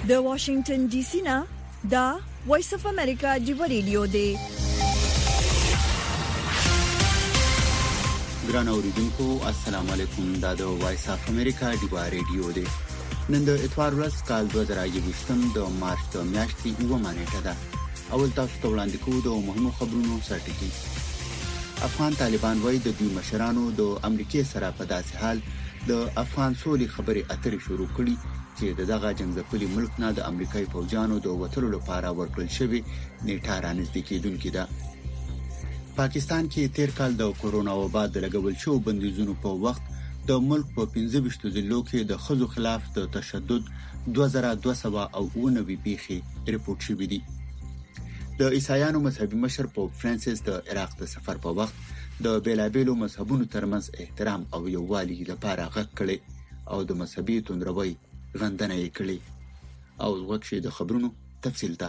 د واشنگټن ډي سي نه دا وایس اف امریکا دی ریډیو دی. ګران اوریدونکو السلام علیکم. دا د وایس اف امریکا دی ریډیو دی. نن د اتوار ورځ کال 2023 د مارچ د میاشتې 9 نیټه ده. اول تاسو ته وړاندې کوو د مهمو خبرونو سرټکی. افغان طالبان وایي د دوی مشرانو د امریکای سره په داسې حال د افغان سولې خبرې اترې شروع کړي چې دغه جنگځپلي ملک نه د امریکای فوجانو د وټلو لپاره ورکړل شوی نیټه رانږدې کېدونکې ده. پاکستان کې تیر کال د کورونا وبا د لګول شو بندیزونو په وخت د ملک په 15 ضلعو کې د خزو خلاف د تشدد 2290 پیښې ریپورت شوې دي. د عیسایانو مذهبي مشر پوپ فرانسیس د عراق د سفر په وخت د بیلابیلو مذهبونو ترمنځ احترام او یووالي لپاره غږ کړي او د مذهبي توندروي غندنه یې کړې. او وګورئ د خبرونو تفصیل ته.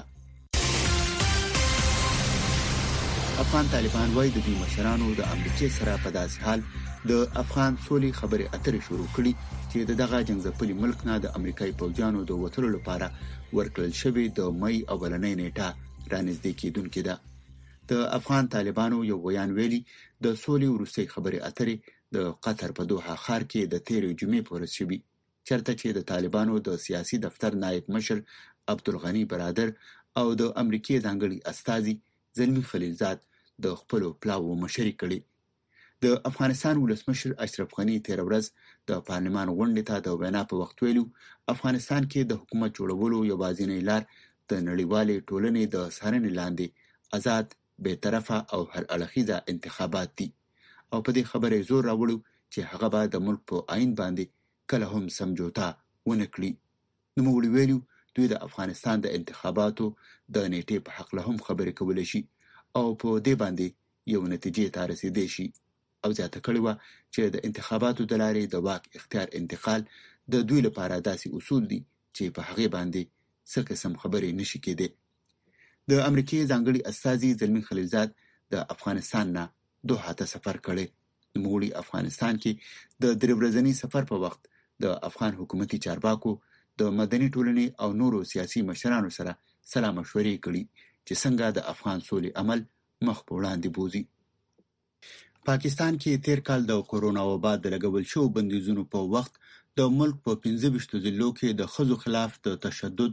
افغان طالبان وایي د دوی مشرانو د امریکای سره په داسې حال د افغان سولې خبرې اترې شروع کړي چې دغه جنگځپلي ملک نه د امریکای فوجانو د وټلو لپاره ورکړل شوی د مې اولنۍ نیټه رانږدې کېدونکې ده. د افغان طالبانو یو بیان ویلي د سولې وروستۍ خبرې اترې د قطر په دوحه ښار کې د تیرې جمعې پورې شوي، چرته چې د طالبانو د سیاسي دفتر نائب مشر عبدالغنی برادر او د امریکای ځانګړي استازي زلمی خلیلزاد د خپل پلاو مشري کړي. د افغانستان ولسمشر اشرف غنی تیر ورځ د پارلمان غونډې ته د وینا په وخت ویلو افغانستان کې د حکومت جوړولو یوازینۍ لار د نړیوالې ټولنې د څارنې لاندې آزاد، بی‌طرفه او هر اړخیزه انتخابات دي او په دې خبره زور راوړو چې هغه به د ملک په آئین باندې کله هم سمجوتا ونه کړي. نو موږ ویلو دوی د افغانستان د انتخاباتو د نیټې په حق له هم خبرې کولای شي او په دې باندې یو نتیجې ته رسیدي شي. او زیاته کړې و چې د انتخاباتو د لارې د واک اختیار انتقال د دوی لپاره داسې اصول دي چې په هغه باندې څه قسم خبرې نشي کېدې. د امریکای ځانګړي استازي زلمی خلیلزاد د افغانستان نه دوحه ته سفر کړي. نوموړي افغانستان کې د درې ورځني سفر په وخت د افغان حکومتي چارواکو د مدني ټولنې او نورو سیاسي مشرانو سره سلا مشورې کړي چې څنګه د افغان سولې عمل مخ په وړاندې بوزي. پاکستان کې تیر کال د کورونا وبا د لګول شو بندیزونو په وخت د ملک په 15 ضلعو کې د خزو خلاف د تشدد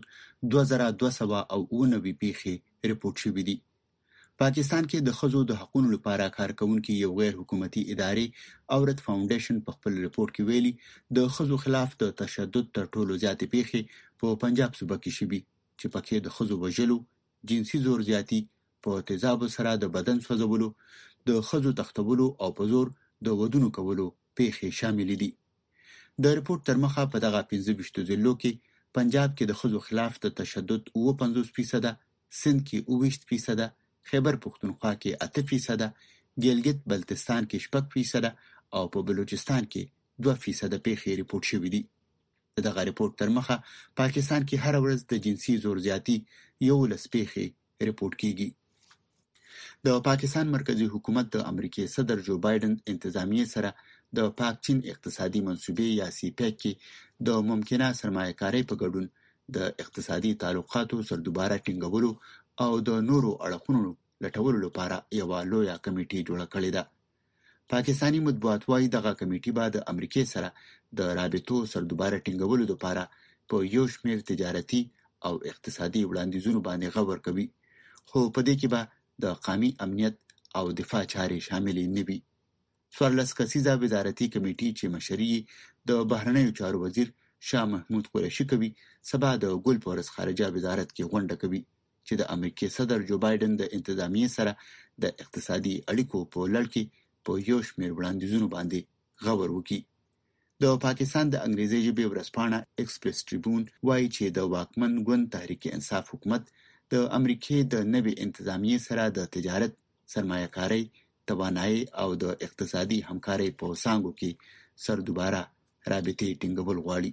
2290 پیښې ریپورت شوې دي. پاکستان کې د خزو د حقوقو لپاره کار کوونکي یو غیر حکومتي ادارې اورت فاونډیشن په خپل ریپورت کې ویلي د خزو خلاف د تشدد تر ټولو زیاتې پیښې په پنجاب صوبه کې شوي چې پکې د خزو وژلو، جنسي زور زیاتی، په تیزابو سره د بدن سوځولو، د خزو تختولو او په زور د ودونو کولو پیښې شامل دي. د ریپورت تر مخه په دغه 15 ضلعو کې پنجاب کې د خزو خلاف د تشدد 55%، سند کې 20%، خیبر پختونخوا کې 8%، ګیلګت بلتستان کې 6% او په بلوچستان کې 2% پیښې ریپورت شوې دي. دغه ریپورت تر مخه پاکستان کې هر ورځ د جنسي زور زیاتی 11 پیښې ریپورت کیږي. د پاکستان مرکزی حکومت د امریکای صدر جو بایدن انتظامیه سره د پاک چین اقتصادي منصوبې یا سی پیک کې د ممکنه سرمایه‌کارۍ په ګډون د اقتصادي تعلقاتو سردوباره ټینګولو او د نورو اړخونو لټولو لپاره یو لویه کمیټه جوړه کړې ده. پاکستانی مطبوعات وايي دغه کمیټه به د امریکای سره د رابطو سردوباره ټینګولو لپاره په یو شمېر تجارتي او اقتصادي وړاندیزونو باندې غور کوي، خو په دې کې به د قومي امنیت او دفاع چارې شاملې نه وي. 14 کسیزه وزارتي کمیټې چې مشري د بهرنیو چارو وزیر شاه محمود قریشي کوي سبا د ګل پورس خارجه وزارت کې غونډه کوي چې د امریکای صدر جو بایدن د انتظامیه سره د اقتصادي اړیکو په لړ کې په یو شمېر وړاندیزونو باندې غور وکړي. د پاکستان د انګریزي ژبې ورځپاڼه ایکسپریس ټریبیون وایي چې د واکمن ګوند تحریک انصاف حکومت د امریکای د نوې انتظامیه سره د تجارت، سرمایه‌کارۍ، توانایي او د اقتصادي همکارۍ په څانګو کې سردوباره رابطې ټینګول غواړي.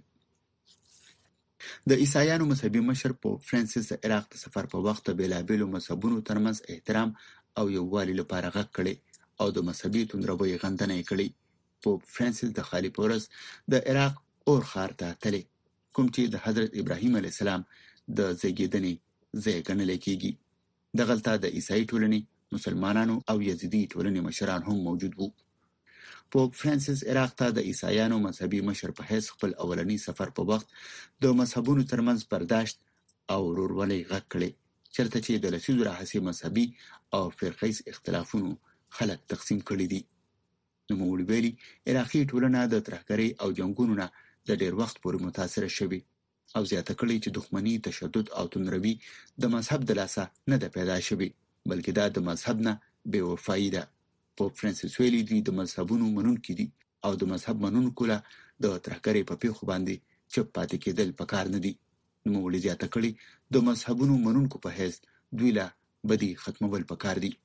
د عیسایانو مذهبي مشر پوپ فرانسیس د عراق د سفر په وخت د بیلابیلو مذهبونو ترمنځ احترام او یووالي لپاره غږ کړي او د مذهبي توندروي غندنه یې کړې. پوپ فرانسیس د خالي پورس د عراق اور ښار ته تللی کوم چې د حضرت ابراهیم علیه السلام د زیږیدنې ځای ګڼل کېږي. دغلته د عیسائی ټولنې، مسلمانانو او یزیدي ټولنې مشران هم موجود وو. پوپ فرانسیس عراق ته د عیسایانو مذهبي مشر په حیث خپل اولنی سفر په وخت د مذهبونو ترمنځ برداشت او ورورولۍ غږ کړی، چېرته چې د لسیزو راهیسې مذهبي او فرقیز اختلافونو خلک تقسیم کړي دي. نوموړي ویلي عراقي ټولنه د ترهګرۍ او جنګونو نه د ډېر وخت پورې متاثره شوې او زیاته کړې چې دښمني، تشدد او توندروي د مذهب د لاسه نه ده پیدا شوې، بلکې دا د مذهب نه بې وفایي ده. پوپ فرانسیس ویلي دوی د مذهبونو منونکي دي او د مذهب منونکو له د ترهګرۍ په پیښو باندې چوپ پاتې کېدل پکار نه دي. نوموړي زیاته کړې د مذهبونو منونکو په حیث دوی له بدی ختمول پکار دي.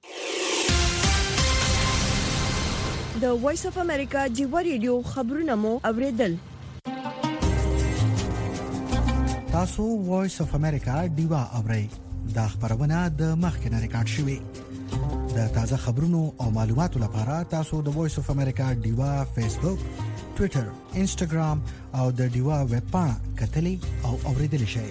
د وایس اف امریکا جیوا ریډیو خبرونه مو اوریدل. تاسو وایس اف امریکا دیوا اورئ. دا خبرونه د مخکنه ریکارډ شوې. د تازه خبرونو او معلوماتو لپاره تاسو د وایس اف امریکا دیوا فیسبوک، ټوئیټر، انسټاګرام او د دیوا ویب پاڼه کتلې او اوریدل شئ.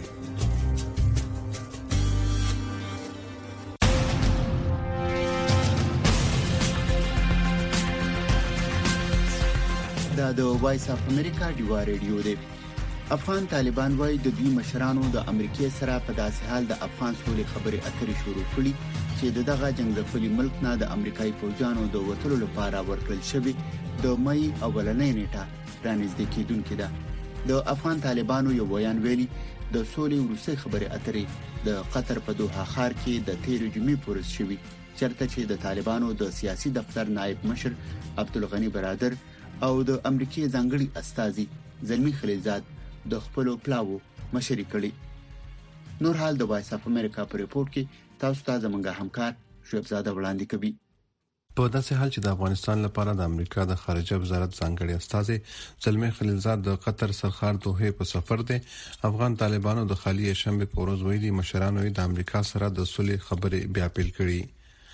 دا د وایس اف امریکا دیوا ریډیو دی. افغان طالبان وايي د دوی مشرانو د امریکای سره په داسې حال د افغان سولې خبرې اترې شروع کړي چې دغه جنگځپلي ملک نه د امریکایي فوجانو د وټلو لپاره ورکړل شوی د مې اولنۍ نیټه رانږدې کېدونکې ده. د افغان طالبانو یو بیان ویلي د سولې وروستۍ خبرې اترې د قطر په دوحه ښار کې د تیر جمعې پورې شوي، چېرته چې د طالبانو د سیاسي دفتر نائب مشر عبدالغنی برادر او د امریکای ځانګړي استازي زلمی خلیلزاد د خپل پلاو مشري کړي. نور حال د وایس اف امریکا په ریپورت کې تاسو ته زمونږ همکار شعیب زاده وړاندې کوي. په داسې حال چې د افغانستان لپاره د امریکا د خارجه وزارت ځانګړي استازي زلمی خلیلزاد د قطر سرخار دوحه په سفر دي، افغان طالبانو د خالی شنبه په ورځ ویلي مشرانو د امریکا سره د صلح خبرې بیا پیل کړي.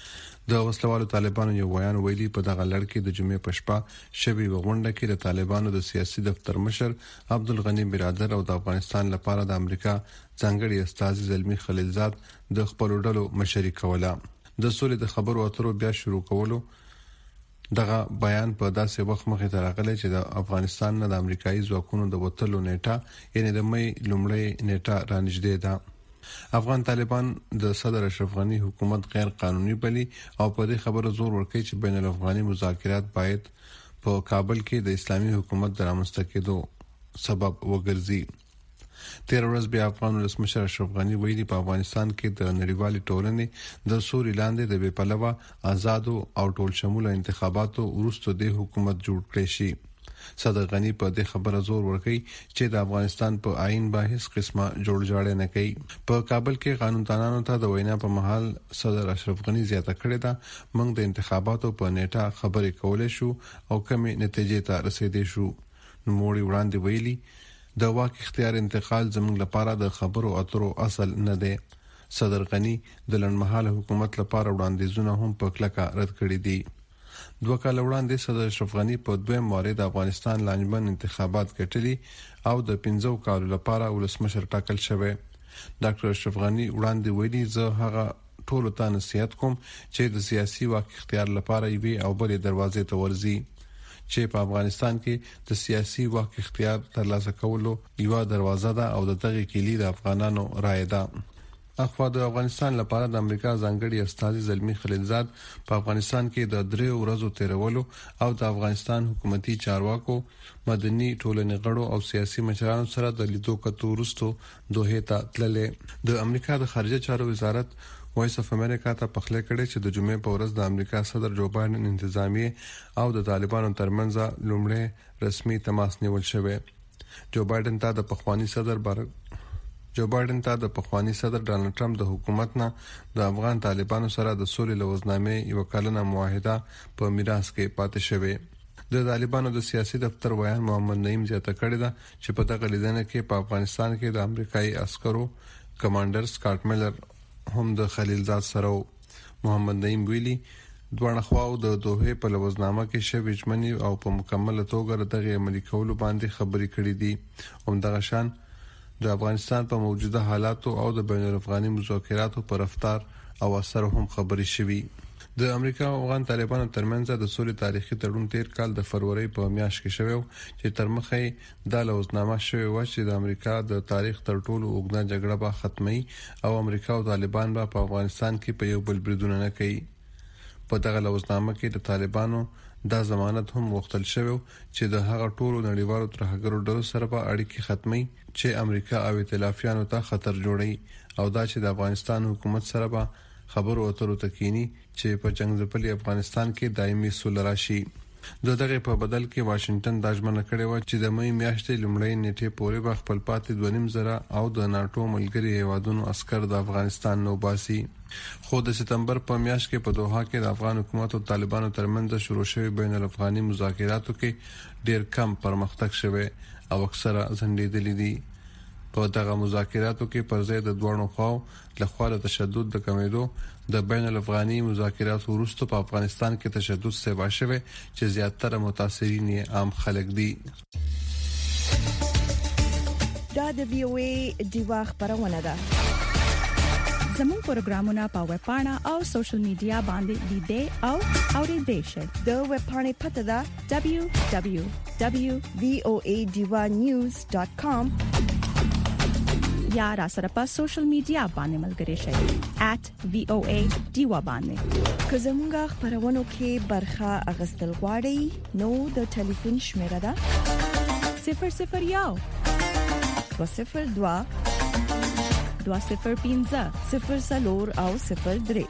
د وسلوالو طالبانو یو بیان ویلي په دغه لړ کې د جمعې په شپه شبي وغونډه کې د طالبانو د سیاسي دفتر مشر عبدالغنی برادر او د افغانستان لپاره د امریکا ځانګړي استازي زلمی خلیلزاد د خپل ډلو مشري کوله. د سولې د خبرو اترو بیا شروع کولو دغه بیان په داسې وخت مخې ته راغلی چې د افغانستان نه د امریکایي ځواکونو د وټلو نیټه یعنی د مې لومړۍ نیټه رانږدې ده. افغان طالبان د صدر اشرف غنی حکومت غیر قانوني بلی او په دې خبره زور ورکوي چې بین الافغاني مذاکرات باید په کابل کې د اسلامي حکومت د رامنځته کېدو سبب وګرځي. تیر ورځ بیا افغان ولسمشر اشرف غنی ویلي په افغانستان کې د نړیوالې ټولنې د سوري لاندې د بې پلوه آزادو او ټول شموله انتخاباتو وروسته د حکومت جوړ کړي شي. صدر غنی په دې خبره زور ورکوي چې د افغانستان په آئین به هیڅ قسمه جوړجاړی نه کوي. په کابل کې قانوندانانو ته د وینا په محل صدر اشرف غنی زیاته کړې ده موږ د انتخاباتو په نیټه خبرې کولای شو او کمی نتیجې ته رسیدې شو. نوموړي وړاندې ویلي د واک اختیار انتقال زموږ لپاره د خبرو اترو اصل نه دی. صدر غنی د لنډمهاله حکومت لپاره وړاندیزونه هم په کلکه رد کړي دي. 2 کال وړاندې صدر اشرف غنی په دویم واره د افغانستان لانجمن انتخابات ګټلي او د 15 کال لپاره ولسمشر ټاکل شوی. ډاکټر اشرف غنی وړاندې ویلي زه هغه ټول ته نصیحت کوم چې د سیاسي واک اختیار لپاره یوي او بلې دروازې ته ورځي چې په افغانستان کې د سیاسي واک اختیار ترلاسه کولو یو دروازه ده او د دغه کلی د افغانانو رائے ده. اخوا د افغانستان لپاره د امریکا ځانګړي استازي زلمی خلیلزاد په افغانستان کې د 3 ورځو تیرولو او د افغانستان حکومتي چارواکو، مدني ټولنې غړو او سیاسي مشرانو سره د لیدو کتو وروسته دوحه ته تللې. د امریکا د خارجه چارو وزارت وایس اف امریکا ته پخله کړي چې د جمعې په ورځ د امریکا صدر جو بایدن انتظامیه او د طالبانو ترمنځ لومړی رسمي تماس نیول شوی. جو بایدن ته د پخوانی صدر ډانلډ ټرمپ د حکومت نه د افغان طالبانو سره د سولې لوزنامې یو کلنه معاهده په میراث کې پاتې شوی. د طالبانو د سیاسي دفتر ویان محمد نعیم زیاته کړی ده چې په دغه لیدنه کې په افغانستان کې د امریکایي عسکرو کمانډر سکاټ میلر هم د خلیلزاد سره. محمد نعیم ویلي دوه خواو د دوحه په لوزنامه کې شوی ژمنې او په مکمله توګه دغه عملي کولو باندې خبرې کړې دي. همدغه شان د افغانستان په موجوده حالاتو او د بین الافغاني مذاکراتو پر رفتار او اثر هم خبري شوي. د امریکا او افغان طالبانو ترمنځ د سولې تاریخي تړون تیر کال د فروری په میاشت کې شوی چې تر مخه د لوزنامه شوی و چې د امریکا د تاریخ تر ټولو اوږده جګړه به ختمي او امریکا او طالبان به په افغانستان کې په یو بل بریدونه نه کوي. په دغه لوزنامه کې د طالبانو دا ضمانت هم غوښتل شوی چې د هغه ټولو نړیوالو ترهګرو ډلو سره به اړیکې ختمي چې امریکا او ائتلافیانو ته خطر جوړي او دا چې د افغانستان حکومت سره به خبرو اترو تکینی چې په جنگ ځپلي افغانستان کې دایمي سوله راشي. دغه په بدل کې واشنگټن دا ژمنه کړې و چې د مې میاشتې لومړۍ نیټې پورې به خپل پاتې 2.5 او د ناتو ملګري هیوادونو عسكر د افغانستان نو باسي. خو د سپتمبر په میاشت کې په دوحه کې د افغان حکومت او طالبانو ترمنځ شروع شوی بین الافغاني مذاکراتو کې ډیر کم پرمختګ شوی او اکثره ځنډېدلې دي. په دغه مذاکراتو کې پر ځای د دوه خواو لخوا د تشدد د کمیدو د بین الافغاني مذاکراتو وروسته په افغانستان کې تشدد سبا شوی چې زیاتره متاثرین عام خلک دي. دا د VOA دیوا خبرونه ده. زموږ پروګرامونه په ویب پاڼه او سوشل میډیا باندې لیدئ او اوریدئ شئ. د ویب پاڼې پته ده www.voanews.com یا را سره په سوشل میډیا باندې ملګري شئ @VOA دیوا باندې. که زموږ خبرونو کې برخه اغستل غواړئ نو د ټلیفون شمیره ده 001 202 205 04 او 03.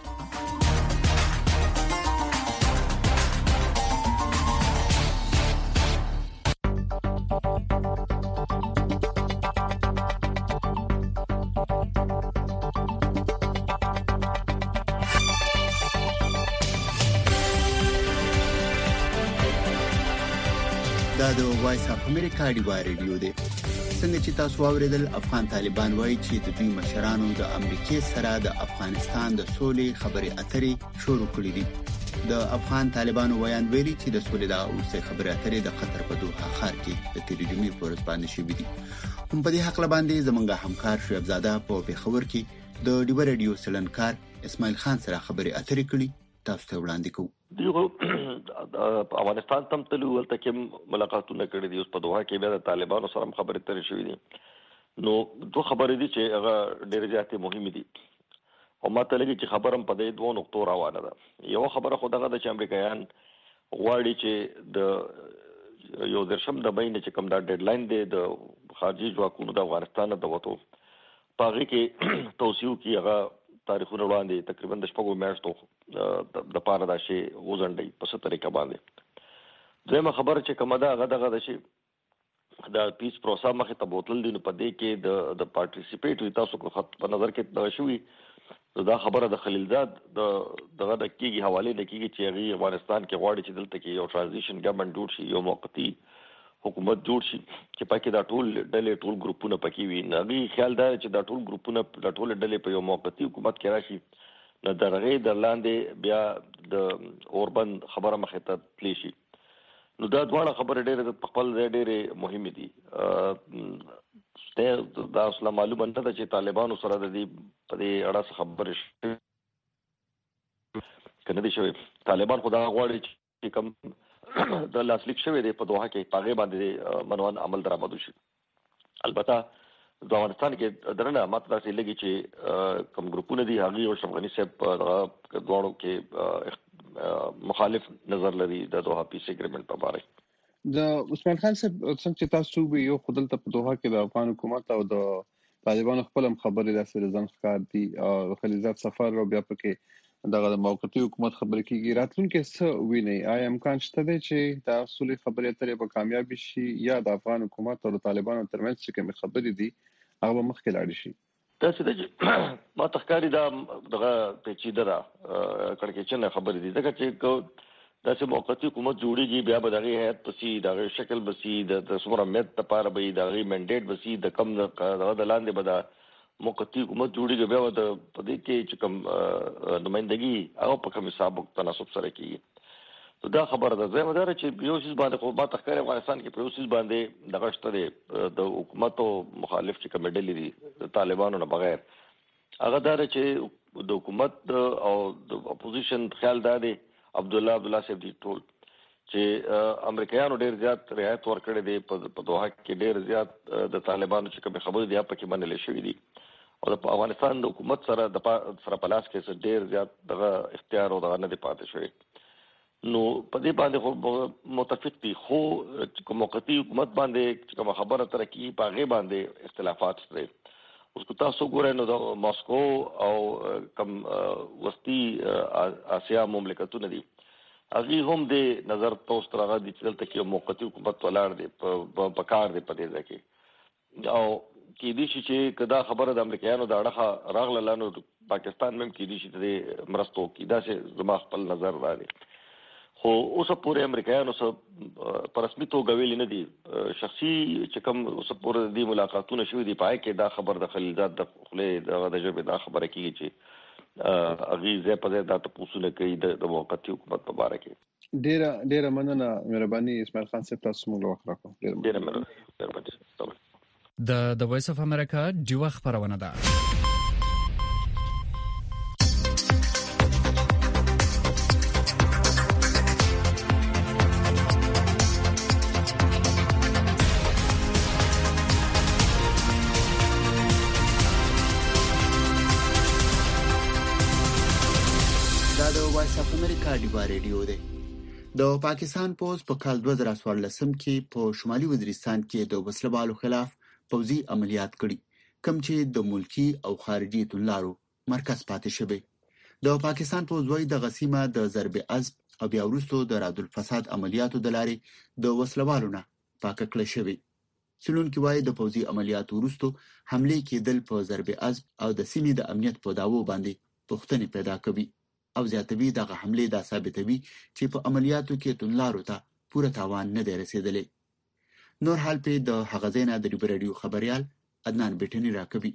دا د وایس اف امریکا ډیوا ریډیو دی. څنګه چې تاسو واوریدل افغان طالبان وایي چې د دوی مشرانو د امریکای سره د افغانستان د سولې خبرې اترې شروع کړې دي. د افغان طالبانو ویان ویلي چې د سولې د اوسې خبرې اترې د قطر په دوحه ښار کې د ترجمې پر ځبان شوې دي. هم په دې حق باندې زمونږ همکار شعیب زاده په پیښور کې د ډیوا ریډیو سلنکار اسماعیل خان سره خبرې اترې کړې. تاسو ته وړاندې کوو. دیغه افغانستان تم تلو ولته کې ملاقاتونه کړې دي. اوس په دوحه کې بیا د طالبانو سره خبرې ترې شوې دي. نو دوه خبرې دي چې هغه ډېرې زیاتې مهمې دي او ماته لګي چې خبرم په دې دوه نقطو روانه ده. یو خبره خو دغه د چې امریکایان غواړي چې د یو درشم د بین چې کوم دا ډیډلاین دی د خارجي ځواکونو د افغانستان د وټو پاغي کې توسيو کې هغه تاریخونه وړاندې تقریبا د شپږو میاشتو د پاره دا شی وزنډي په څه طریقه باندې. دغه خبره چې کومه ده هغه دغه د شی دا پیس پروسه مخه ته بوتل دي نو په دې کې د پارټیسیپیټ وي تاسو کو خط په نظر کې دا شوی دا خبره د خلیلزاد دغه د کیږي حواله د کیږي چې افغانستان کې غواړي چې دلته کې یو ترانزیشن ګورنمنت جوړ شي یو موقتی حکومت جوړ شي چې پکې دا ټول ډلې ټول ګروپونه پکې وي. نغي خیال دا چې دا ټول ګروپونه دا ټول ډلې په یو موقتی حکومت کې راشي نو درغه د لاندې بیا د اوربن خبره مخه ته تلی شي. نو دا دواړه خبره ډېره د خپل ځای ډېره مهمه دي. دا اصله معلومه نه ده چې طالبانو سره د دې په دې اړه خبرې کنه دي شوی. طالبان خدا غواړي چې کوم د لاسلیک شوی دی په دوحه کې پاغه باندې منوان عمل درآمد شي. البته د افغانستان کې درنه ماته داسې لګي چې کوم ګروپونه دي هغه او افغاني صاحب دواړو کې مخالف نظر لري د دوحه پیس اګریمنت په اړه. د عثمان خان صاحب څنګه چې تاسو یو خپل ته په دوحه کې د افغان حکومت او د طالبانو خپل خبرې د سرزن ښکار دي او خلیلزاد سفر او بیا پکې دغه موقتی حکومت خبرې کیږي راتلونکي څه ویني. آیا امکان شته دی چې د اصلي خبرې اترې په کامیابی شي یا د افغان حکومت او طالبانو ترمنځ چې کوم خبرې دي هغه مخکې لاړ شي؟ تاسو د ما تخکاری دا دغه پیچیده ده کړکېچنه خبرې دي ځکه چې دا چې موقتی حکومت جوړیږي بیا به دغه هیئت پسې دغه شکل بسي د څومره مت لپاره به دغه منډیټ بسي د کم د لاندې به دا موقتی حکومت جوړیږي بیا د پدې کې چې کوم نمائندګي او په کوم حساب تناسب سره کیږي. دا خبره ده زه مدار چې یو څه باندې خو ما تخکر افغانستان کې په یو څه باندې دغه شته د حکومت او مخالف چې کوم ډلې دي د طالبانو نه بغیر هغه دا چې د حکومت او د اپوزیشن خیال دا دی عبد الله صاحب دی ټول چې امریکایانو ډیر زیات رعایت ورکړي دي په دوحه کې ډیر زیات د طالبانو چې کوم خبرې دي په کې منل شوې دي او د افغانستان د حکومت سره په لاس کې ډیر زیات دغه اختیار او دغه نه دی پاتې شوی نو په دې باندې خو متفق دي خو کوم موقتی حکومت باندې کوم خبره تر کې په غي باندې اختلافات شته اوس کو تاسو ګورئ نو د ماسکو او کوم وسطي اسیا مملکتونه دي هغه هم د نظر تاسو ترغه د چلته کې موقتی حکومت ولر دي په کار دي په دې ځکه او کې دي چې کدا خبره د امریکایانو د اړه راغله لانو پاکستان مم کې دي چې د مرستو کې دا چې زما خپل نظر راځي خو اوس پورې امریکایانو سره پر رسمي توګه ویل نه دي شخصي چې کوم اوس پورې د ملاقاتونو شوې دي پای کې دا خبر د خلیلزاد د خله د جبه دا خبره کیږي چې اغي زه په دې د تاسو نه کوي د موقتی حکومت په اړه کې ډیره مننه مهرباني اسماعیل خان صاحب تاسو موږ وخت راکړو ډیره مهرباني د وایس اف امریکا ډیوه خبرونه ده امریکا ډیوا ریډیو دی د پاکستان پوز په کال 2014 کې په شمالي وزیرستان کې د وسلوالو خلاف پوځي عملیات کړي کوم چې د ملکی او خارجي تلارو مرکز پاتې شوی د پاکستان پوز وای د غسیمه د ضرب عزب او بیا وروسته د راد الفساد عملیاتو د لارې د وسلوالو نه پاک کړل شوی سلون کې وای د پوځي عملیاتو وروسته حمله کېدل په ضرب عزب او د سیمې د امنیت په داوو باندې پوښتنې پیدا کوي او زیاتوي دغه حمله دا ثابتوي چې په عملیاتو کې تونلارو ته پوره تاوان نه دی رسیدلی نور حال په د هغه ځای د ریډیو خبريال عدنان بیٹنی راکوي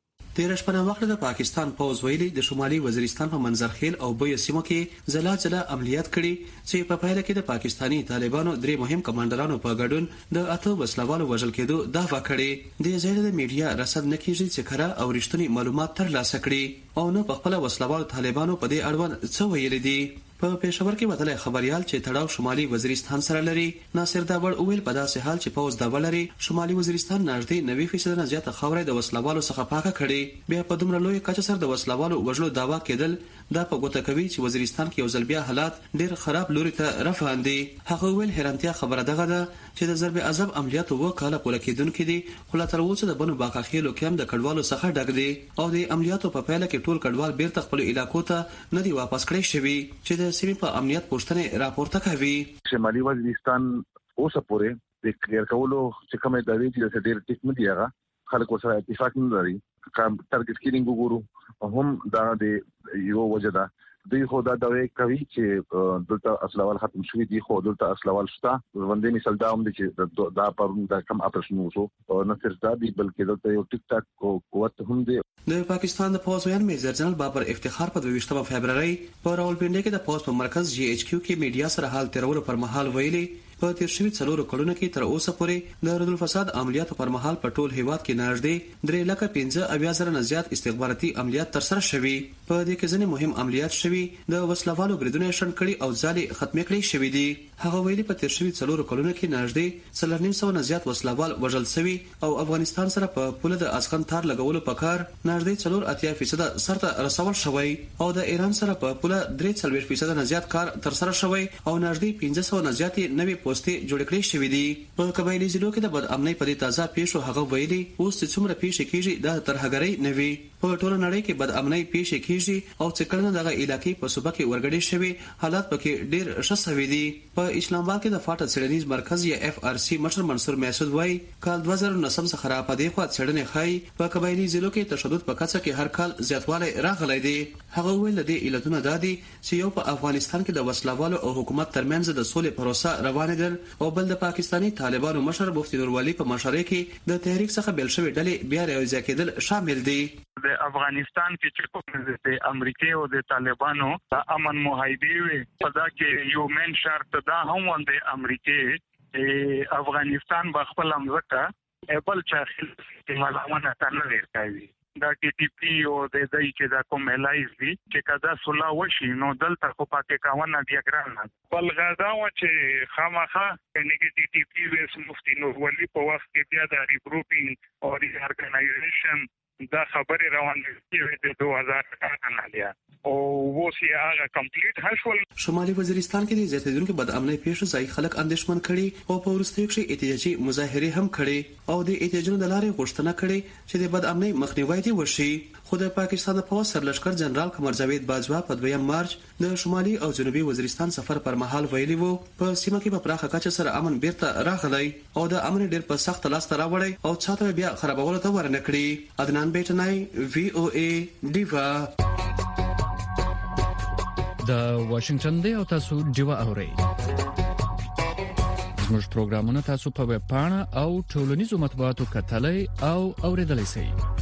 تیر شپه وخت د پاکستان پوز ویلي د شمالي وزیرستان په منځرخیل او بوی سیمو کې زلزلہ عملیات کړي چې په پایله کې د پاکستانی طالبانو درې مهم کمانډرانو په ګډون د اته وسلوالو وژل کېدو دعوا کړې د ځای د میډیا رصد نکېږي چې کړه او رښتونی معلومات ترلاسه کړي او نو په خپل وسلوالو طالبانو په دې اړوند څه ویل دي په پېښور کې وتلې خبريال چې تړاو شمالي وزیرستان سره لري ناصر داوړ اویل په داسې حال چې پوز دا ولري شمالي وزیرستان نږدې 90% نه زیاته خاورې د وسلوالو څخه پاکه کړي بیا په دومره لوی کچه سره د وسلوالو وژلو داوا کېدل دا په ګوته کوي چې وزیرستان کې یو ځل بیا حالات ډېر خراب لوري ته روان دي هغه ویل حیرانتیا خبره دغه ده چې د ضرب عذاب عملیات وکاله پوره کېدونکې دي خو لا تر اوسه د بنو باقاخیلو کې د کډوالو څخه ډک دي او د عملیاتو په پیله کې ټول کډوال بیرته خپل علاقو ته نه دي واپس کړی شوی چې د سیمې په امنیت پوښتنه راپورته کوي شمالي وزیرستان اوسه پورې د کلیر کولو چې کومه د دې چې ډېر ټیک نه دی هغه خلکو سره اتفاق نه لري کوم ټارګټ کیلینګ وګورو هم دا د یو وجه ده دوی خو دا دوی کوي چې دلته اسلوال ختم شوی دي خو دلته اسلوال شته باندې مثال دا هم دي چې دا پرون دا کم اپریشن وشو او نه صرف دا دي بلکې دلته یو ټیک ټاک قوت هم دي د پاکستان د پوز ویان میجر جنرال بابر افتخار په 22 فبرवरी په راولپنډي کې د پوز په مرکز جی ایچ کیو کې میډیا سره حال تیرولو پر مهال ویلي په تیر شوي 4 کلونو کې تر اوسه پورې د رد الفساد عملیاتو پر مهال په ټول هیواد کې نږدې 3,15,000 نه زیات استخباراتي عملیات تر سره شوي په دې کې ځینې مهم عملیات شوي د وسلوالو بریدونه شنډ کړي او ځالې ختمې کړي شوي دي هغه ویلي په تیر شوي 4 کلونو کې نږدې 3,900 نه زیات وسلوال وژل شوي او افغانستان سره په پوله د اسخن تار لګولو په کار نږدې 4.8% سرته رسول شوی او د ایران سره په پوله 3.4% نه زیات کار تر سره شوی او نږدې 500 نه زیات نوي پوسټې جوړ کړې شوې دي په قبایلی ضلعو کې د بد امنۍ په دې تازه پیښو هغه ویلي اوس چې څومره پیښې کیږي د ترهګرۍ نوي په ټوله نړۍ کې بد امنۍ پیښې کیږي او چې کله دغه علاقې په صوبه کې ورګړې شوی حالات پکې ډېر ښه شوي دي په اسلام آباد کې د فاټا څېړنیز مرکز یا اف ار سی مشر منصور مسعود وایي کال 2009 څخه را پدې خو څېړنې ښایي په قبایلی ضلعو کې تشدد په کچه کې هر کال زیاتوالی راغلی دی هغه ویل د علتونه دادي چې یو په افغانستان کې د وسلوالو او حکومت ترمنځ د سولې پروسه روانه حیدر او بل د پاکستاني طالبانو مشر مفتي نور ولی په مشرۍ کې د تحریک څخه بل شوی ډلې بیا راوځي کېدل شامل دي. د افغانستان کې چې کوم د امریکای او د طالبانو د امن معاهده وي په دا کې یو مین شرط دا هم د امریکای افغانستان په خپل امریکا بل چا استعمالونه تنه ورکوي. دا ټي پی او د دې چې دا کوم الایز دي چې کدا صلاح وشي نو دلته خو پاتې کاونه بیا ګران بل غدا و چې خامخه کې ټي پی ویس مفتي نور ولی په وخت کې بیا د ریګروپینګ او ری ارګنایزیشن دا خبره روانه دي د 2000 نه او وسی هغه کمپلیټ هشول. شمالي وزیرستان کې د زیاتېدونکو بدامنۍ پیښو ځای خلک اندېښمن کړي او په ورستیو کې احتجاجي مظاهره هم کړي او د احتجاجونو د لارې غوښتنه کړي چې د بدامنۍ مخنیوي دي وشي. خو د پاکستان په سرلشکر جنرال قمر جاوید باجوا په 2 مارچ د شمالي او جنوبي وزیرستان سفر پر مهال ویلي وو په سیمه کې په پراخه کچه سره امن بیرته راغلی او د امن ډېر په سخت لاس ته راوړی او چاته بیا خرابولو ته ورنه کړی. عدنان بیٹنای VOA دیوا د واشنگټن دی او تاسو دیوا اورئ. زموږ پروګرامونه تاسو په ویب پاڼه او ټولنیزو مطبوعاتو کتلای او اوریدلای شئ.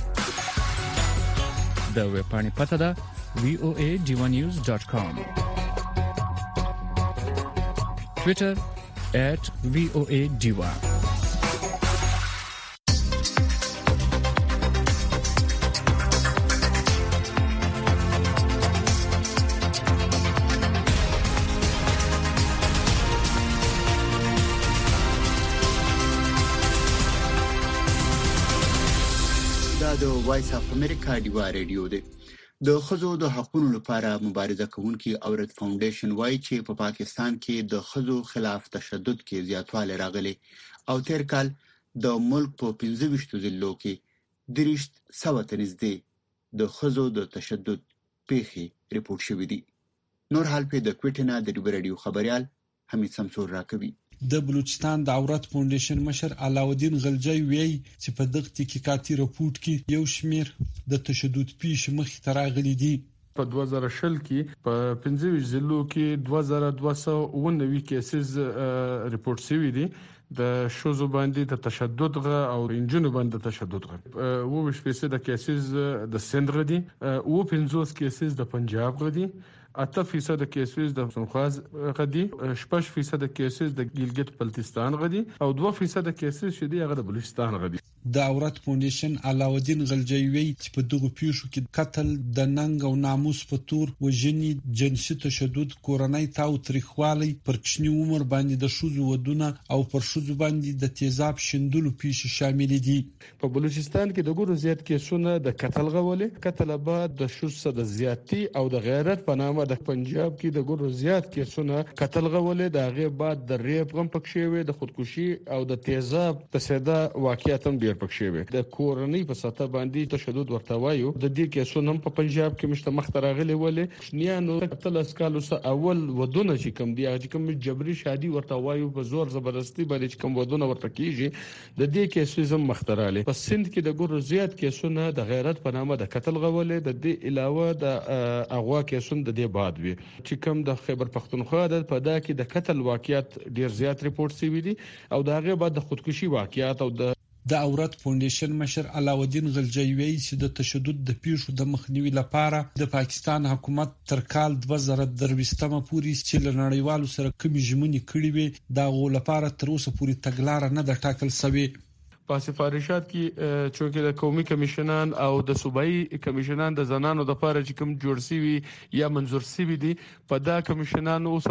د ویب پاڼې پته ده voadivanews.com. Twitter @voadiva. د وایس اف امریکا دیوا رادیو دی. د خزو د حقوقو لپاره مبارزه کوونکي اورت فاونډیشن وایي چې په پاکستان کې د خزو خلاف تشدد کې زیاتوالی راغلی او تیر کال د ملک په 25 ضلعو کې 300 ته نږدې د خزو د تشدد پیښې ریپورت شوې دي. نور حال په د کوټینا د دیوا رادیو خبريال حمید سمسور راکوي. د بلوچستان د عورت فاونډیشن مشر علاودین غلجی وی چې په دغه تحقیقاتي راپورټ کې یو شمیر د تشدد پیښې مخې ته راغلي دي. په 2020 کې په 25 ضلعو کې 2219 کیسز ریپورت شوي دي د شوزو باندې د تشدد غ او انجونو باندې تشدد غ. 20% د کیسز د سند غدي او 50 کیسز د پنجاب غدي 8% د کیسز د پښتونخوا غدي 6% د کیسز د ګیلګت بلتستان غدي او 2% د کیسز شدي هغه د بلوچستان غدي. د عورت فاونډیشن علاودین غلجی وی چې په دغه پیښو کې قتل د ننګ او ناموس په تور وژنې جنسي تشدد کورنۍ تاو تاریخوالي پر کشنی عمر باندې د شوزو ودونه او پر شوزو باندې د تیزاب شندلو پیښې شامل دي. په بلوچستان کې د ګورو زیات کیسونه د قتل غولې قتل بعد د شوزه د زیاتی او د غیرت په نامه د پنجاب کې د ګورو زیات کیسونه قتل غولې د غیب بعد د ریپ غم پکښې وي د خودکشي او د تیزاب تسدا واقعیت هم ډیر پکښې وي. د کورنۍ په سطح باندې تشدد ورته وایو د دې کیسونه هم په پنجاب کې مشته مخ ته راغلي ولې شنیانو قتل اسکالو سره اول ودونه چې کوم دی چې کوم جبري شادي ورته وایو په زور زبردستی باندې کوم ودونه ورته کیږي د دې کیسې هم مخ ته راغلي. په سند کې د ګورو زیات کیسونه د غیرت په نامه د قتل غولې د دې علاوه د اغوا کیسونه د دې بعد وي چې کوم د خیبر پختونخوا د پدا کې د قتل واقعیت ډیر زیات ریپورت شوي دي او دا غي بعد د خودکشي واقعیت او د عورت فاونډیشن مشر علاودین غلجی وی چې د تشدد د پیښو د مخنیوي لپاره د پاکستان حکومت تر کال 2023 پورې چې لنړیوالو سره کوم ژمنې کړې وي دا غو لپاره تر اوسه پورې تګلارې نه د ټاکل شوی. په سفارشات کې چې د قومي کمیشنان او د صوبایي کمیشنان د زنانو د لپاره چې کوم جوړ شوی یا منظور شوی دي په دا کمیشنان اوس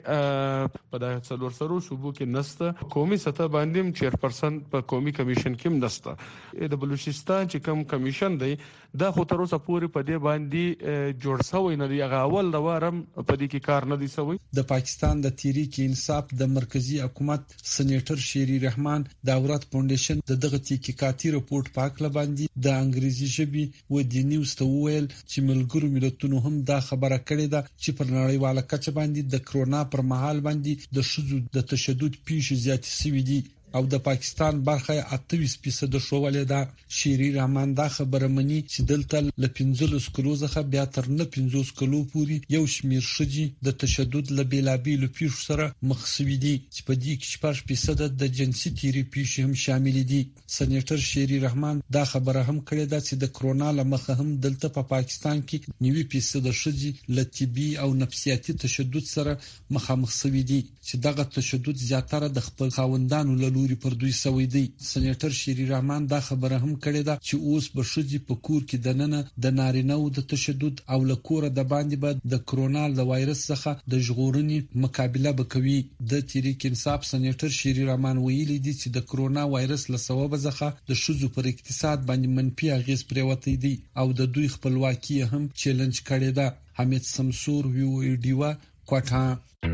پورې په دا څلور سرو صوبو کې نسته. قومي سطح باندې چیرپرسن په قومي کمیشن کې نسته. د بلوچستان چې کوم کمیشن دی دا خو تر اوسه پورې په دې باندې جوړ شوی نه دی. هغه اول د وارم په دې کې کار نه دی شوی. د پاکستان د تحریک انصاف د مرکزی حکومت سېنیټر شيري رحمان د عورت فاونډیشن د دغه تحقیقاتي راپورټ پاک لباندې د انګریزي ژبې و د نیوز ته ویل چې ملګرو ملتونو هم دا خبره کړې ده چې پر نړیواله کچه باندې د کرونا پر مهال باندې د شذو د تشدد پیښې زیاتې شوې دي. او د پاکستان برخه 28% شوولې ده. شيري رحمان دا خبره مني چې دلته ل 15 کلو څخه بیا تر 15 کلو پورې یو شمیر شجي د تشدد ل بیلابیلو پیښو سره مخ شوي دي چې په دې کې 4% د جنسي تیری پیښې هم شامل دي. سېنیټر شيري رحمان دا خبره هم کړې ده چې د کرونا لمخه هم دلته په پاکستان کې 90% شجي ل طبي او نفسیاتي تشدد سره مخامخ شوي دي چې دغه تشدد زیاتره د خپل خاوندانو له لوري پر دوی شوی دی. سېنیټر شيري رحمان دا خبره هم کړې ده چې اوس به شجي په کور کې دننه د نارینه‌و د تشدد او له کوره د باندې به د کرونا د وایرس څخه د ژغورنې مقابله وکوي. د تحریک انصاف سېنیټر شيري رحمان ویلي دي چې د کرونا وایرس له سبب څخه د شذو پر اقتصاد باندې منفي اغیز پریوتی دي او د دوی خپلواکي هم چیلنج کړې ده. حمید سمسور ویو ډیوا کوټه.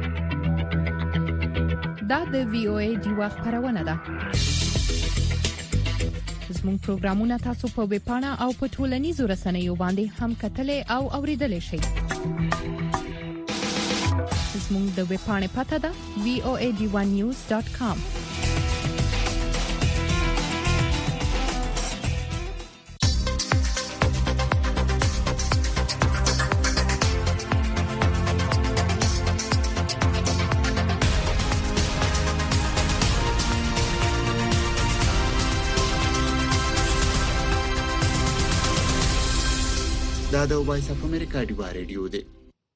دا د VOA ډیوا خبرونه ده. زموږ پروګرامونه تاسو په ویب پاڼه او په ټولنیزو رسنیو باندې هم کتلای او اوریدلای شئ. زموږ د ویب پاڼې پته ده voadivanews.com. دا د وایس اف امریکا ډیوا ریډیو دی.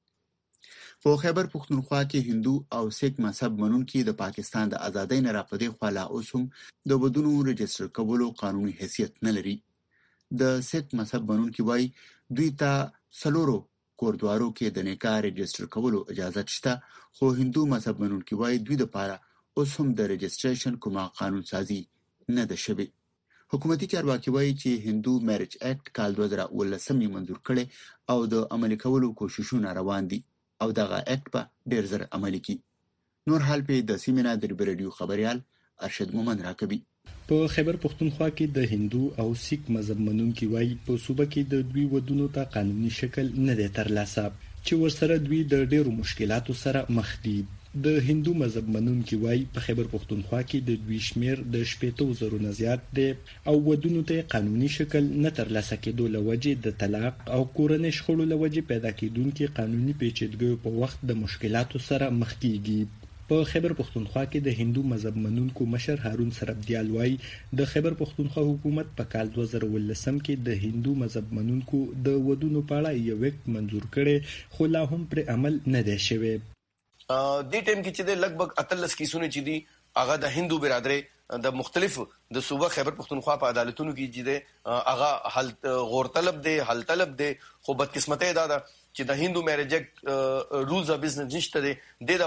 په خیبر پختونخوا کې هندو او سیک مذهب منونکي د پاکستان د ازادۍ نه راپدې خو لا اوس هم د ودونو رجستر کولو قانوني حیثیت نه لري. د سیک مذهب منونکي وایي دوی ته سلورو کوردوارو کې د نکاح رجستر کولو اجازه شته، خو هندو مذهب منونکي وایي دوی لپاره اوس هم د رجستریشن کومه قانون سازي نه ده شوې. حکومتي چارواکي وایي چې هندو میریج اکټ کال 2019 منظور کړي او د عملي کولو کوششونه روان دي او دغه اکټ په ډیر زر عملي کی. نور حال په د سیمینار د ریډیو خبريال ارشد مومن راکبي. په خیبر پختونخوا کې د هندو او سیک مذهب منونکي وایي په صوبه کې د دوی ودونو ته قانوني شکل نه دی ترلاسه چې ورسره دوی د ډیرو مشکلاتو سره مخ دي. د هندو مذهب منونکي وایي په خیبر پختونخوا کې د دوی شمیر د 80,000 نه زیات دی او ودونو ته قانوني شکل نه ترلاسه کېدو لوجه د طلاق او کورنۍ شخړو لوجه پیدا کېدونکي قانوني پیچیدګیو په وخت د مشکلاتو سره مخ کیږي. په خیبر پختونخوا کې د هندو مذهب منونکو مشر هارون سربدیال وایي د خیبر پختونخوا حکومت په کال 2019 کې د هندو مذهب منونکو د ودونو په اړه یو وخت منظور کړي خو لا هم پر عمل نه دی شوی. دې ټیم کې چې د لګبګ 38 کیسونه چې دي هغه د هندو برادرۍ د مختلف د صوبه خیبر پختونخوا په عدالتونو کې چې دي هغه حل غور طلب دي حل طلب دي خو بدقسمتۍ دا ده چې د هندو میریج اکټ رولز اف بزنس نشته دي د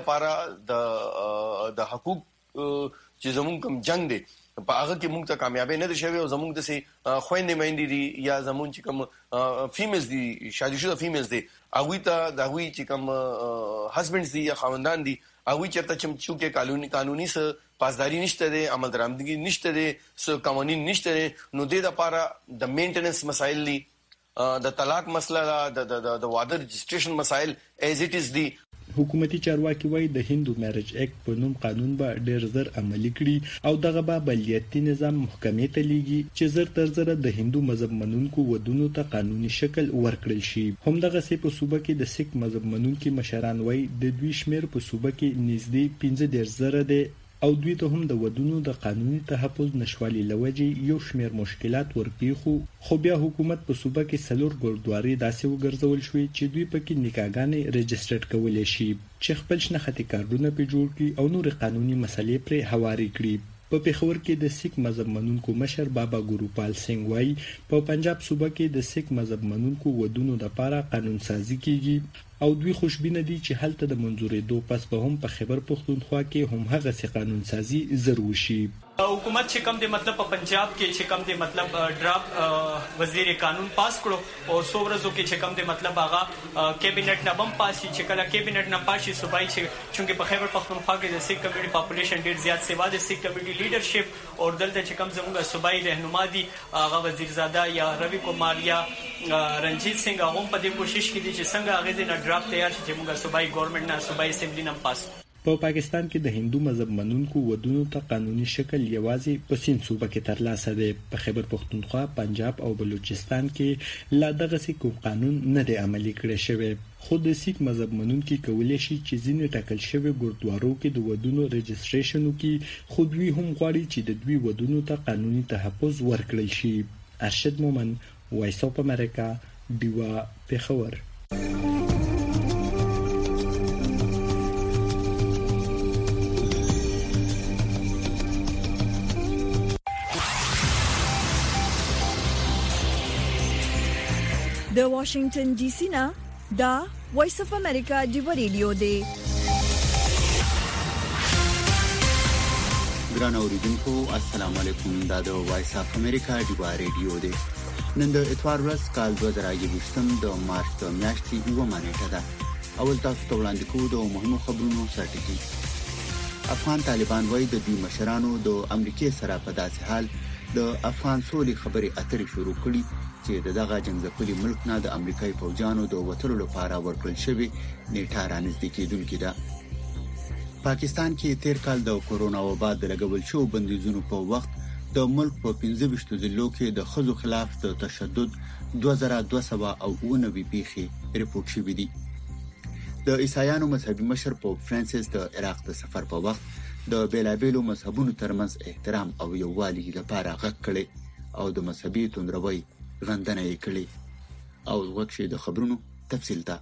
لپاره د حقوق چې زموږ کوم جنگ دي په هغه کې موږ ته کامیابی نه دي شوی او زموږ د سي خويندې مېندې دي یا زموږ چې کوم فیمیلز دي شادي شوه فیمیلز دي هغه ته د هغه چې کوم هسبندز دي یا خاوندان دي هغه چرته چې قانوني څه پاسداري نشته دي عمل درآمدګي نشته دي څه قوانين نشته دي نو د لپاره د مینټیننس مسایل دي د طلاق مسله د واده رجستریشن مسایل ایز اټ از دي. حکومتي چارواکي وایي د هندو میریج اکټ په نوم قانون به ډیر زر عملي کړي او دغه به بلدیاتي نظام محکمې ته لیږي چې زر تر زر د هندو مذهب منونکو ودونو ته قانوني شکل ورکړل شي. همدغه سي په صوبه کې د سیک مذهب منونکو مشران وایي د دوی شمیر په صوبه کې نږدې 15 زره دی او دوی ته هم د ودونو د قانوني تحفظ نشوالي لوجه یو شمیر مشکلات ورپیخو خو بیا حکومت په صوبه کې سلور ګوردواري داسې وګرځول شوې چې دوی پکې نکاحګانې رجستر کولای شي چې خپل شناختی کارډونه په جوړ کړي او نور قانوني مسلې پر هواري کړي. په پیښور کې د سیک مذهب منونکو مشر بابا ګوروپال سنگ وایي په پنجاب صوبه کې د سیک مذهب منونکو ودونو لپاره قانون سازي کیږي او دوی خوشبینه دي چې هلته د منځورېدو پس به هم په خیبر پختونخوا کې هم هغه سي قانون سازي ضروري شي. حکومت چې کوم د مطلب په پنجاب کې چې کوم د مطلب ډراپ وزیر قانون پاس کړو او سورزو کې چې کوم د مطلب هغه کابینټ نه بم پاسي چې کله کابینټ نه پاسي صوبای چې په خیبر پختونخوا کې د سیک کمیونټي پاپولیشن ډیر زیات سیوا د سیک کمیونټي لیډرشپ او دلته چې کوم زموږ صوبای رهنما دي هغه وزیرزاده یا روی کومار یا رنجیت سنگ هغه په دې کوشش کې دي چې څنګه هغه د ډراپ تیار شي چې موږ صوبای ګورنمنت نه صوبای اسمبلی نه پاس. په پاکستان کې د هندو مذهب منونکو ودونو ته قانوني شکل یوازې په سیند صوبه کې ترلاسه دی. په خیبر پختونخوا، پنجاب او بلوچستان کې لا دغه کوم قانون نه دی عملي کړی شوی. خو د سیک مذهب منونکي کولی شي چې ځینې ټاکل شوی ګردوارو کې د ودونو رجسټریشن وکړي، خو دوی هم غواړي چې د دوی ودونو ته قانوني تحفظ ورکړل شي. ارشد مومن، وایس اف امریکا، ډیوا، پېښور. د واشنگټن ډي سي نه دا وایس اف امریکا ډیوا ریډیو دی. ګران اوریدونکو السلام علیکم. دا د وایس اف امریکا ډیوا ریډیو دی. نن د اتوار ورځ کال 2020 د مارچ د میاشتې 9 نیټه ده. اول تاسو ته وړاندې کوو د مهمو خبرونو سرټکی. افغان طالبان وايي د دوی مشرانو د امریکای سره په داسې حال د افغان سولې خبرې اترې شروع کړي چې دغه جنگځپلي ملک نه د امریکای فوجانو د وټلو لپاره ورکړل شوی نیټه رانږدې کېدونکې ده. پاکستان کې تیر کال د کورونا وبا د لګول شو بندیزونو په وخت د ملک په 15 ضلعو کې د خزو خلاف د تشدد 2290 پیښې ریپورت شوې دي. د عیسایانو مذهبي مشر پوپ فرانسیس د عراق د سفر په وخت د بیلابیلو مذهبونو ترمنځ احترام او یووالي لپاره غږ کړي او د مذهبي توندروي غندنه یې کړې. او وکړي د خبرونو تفصیل ته.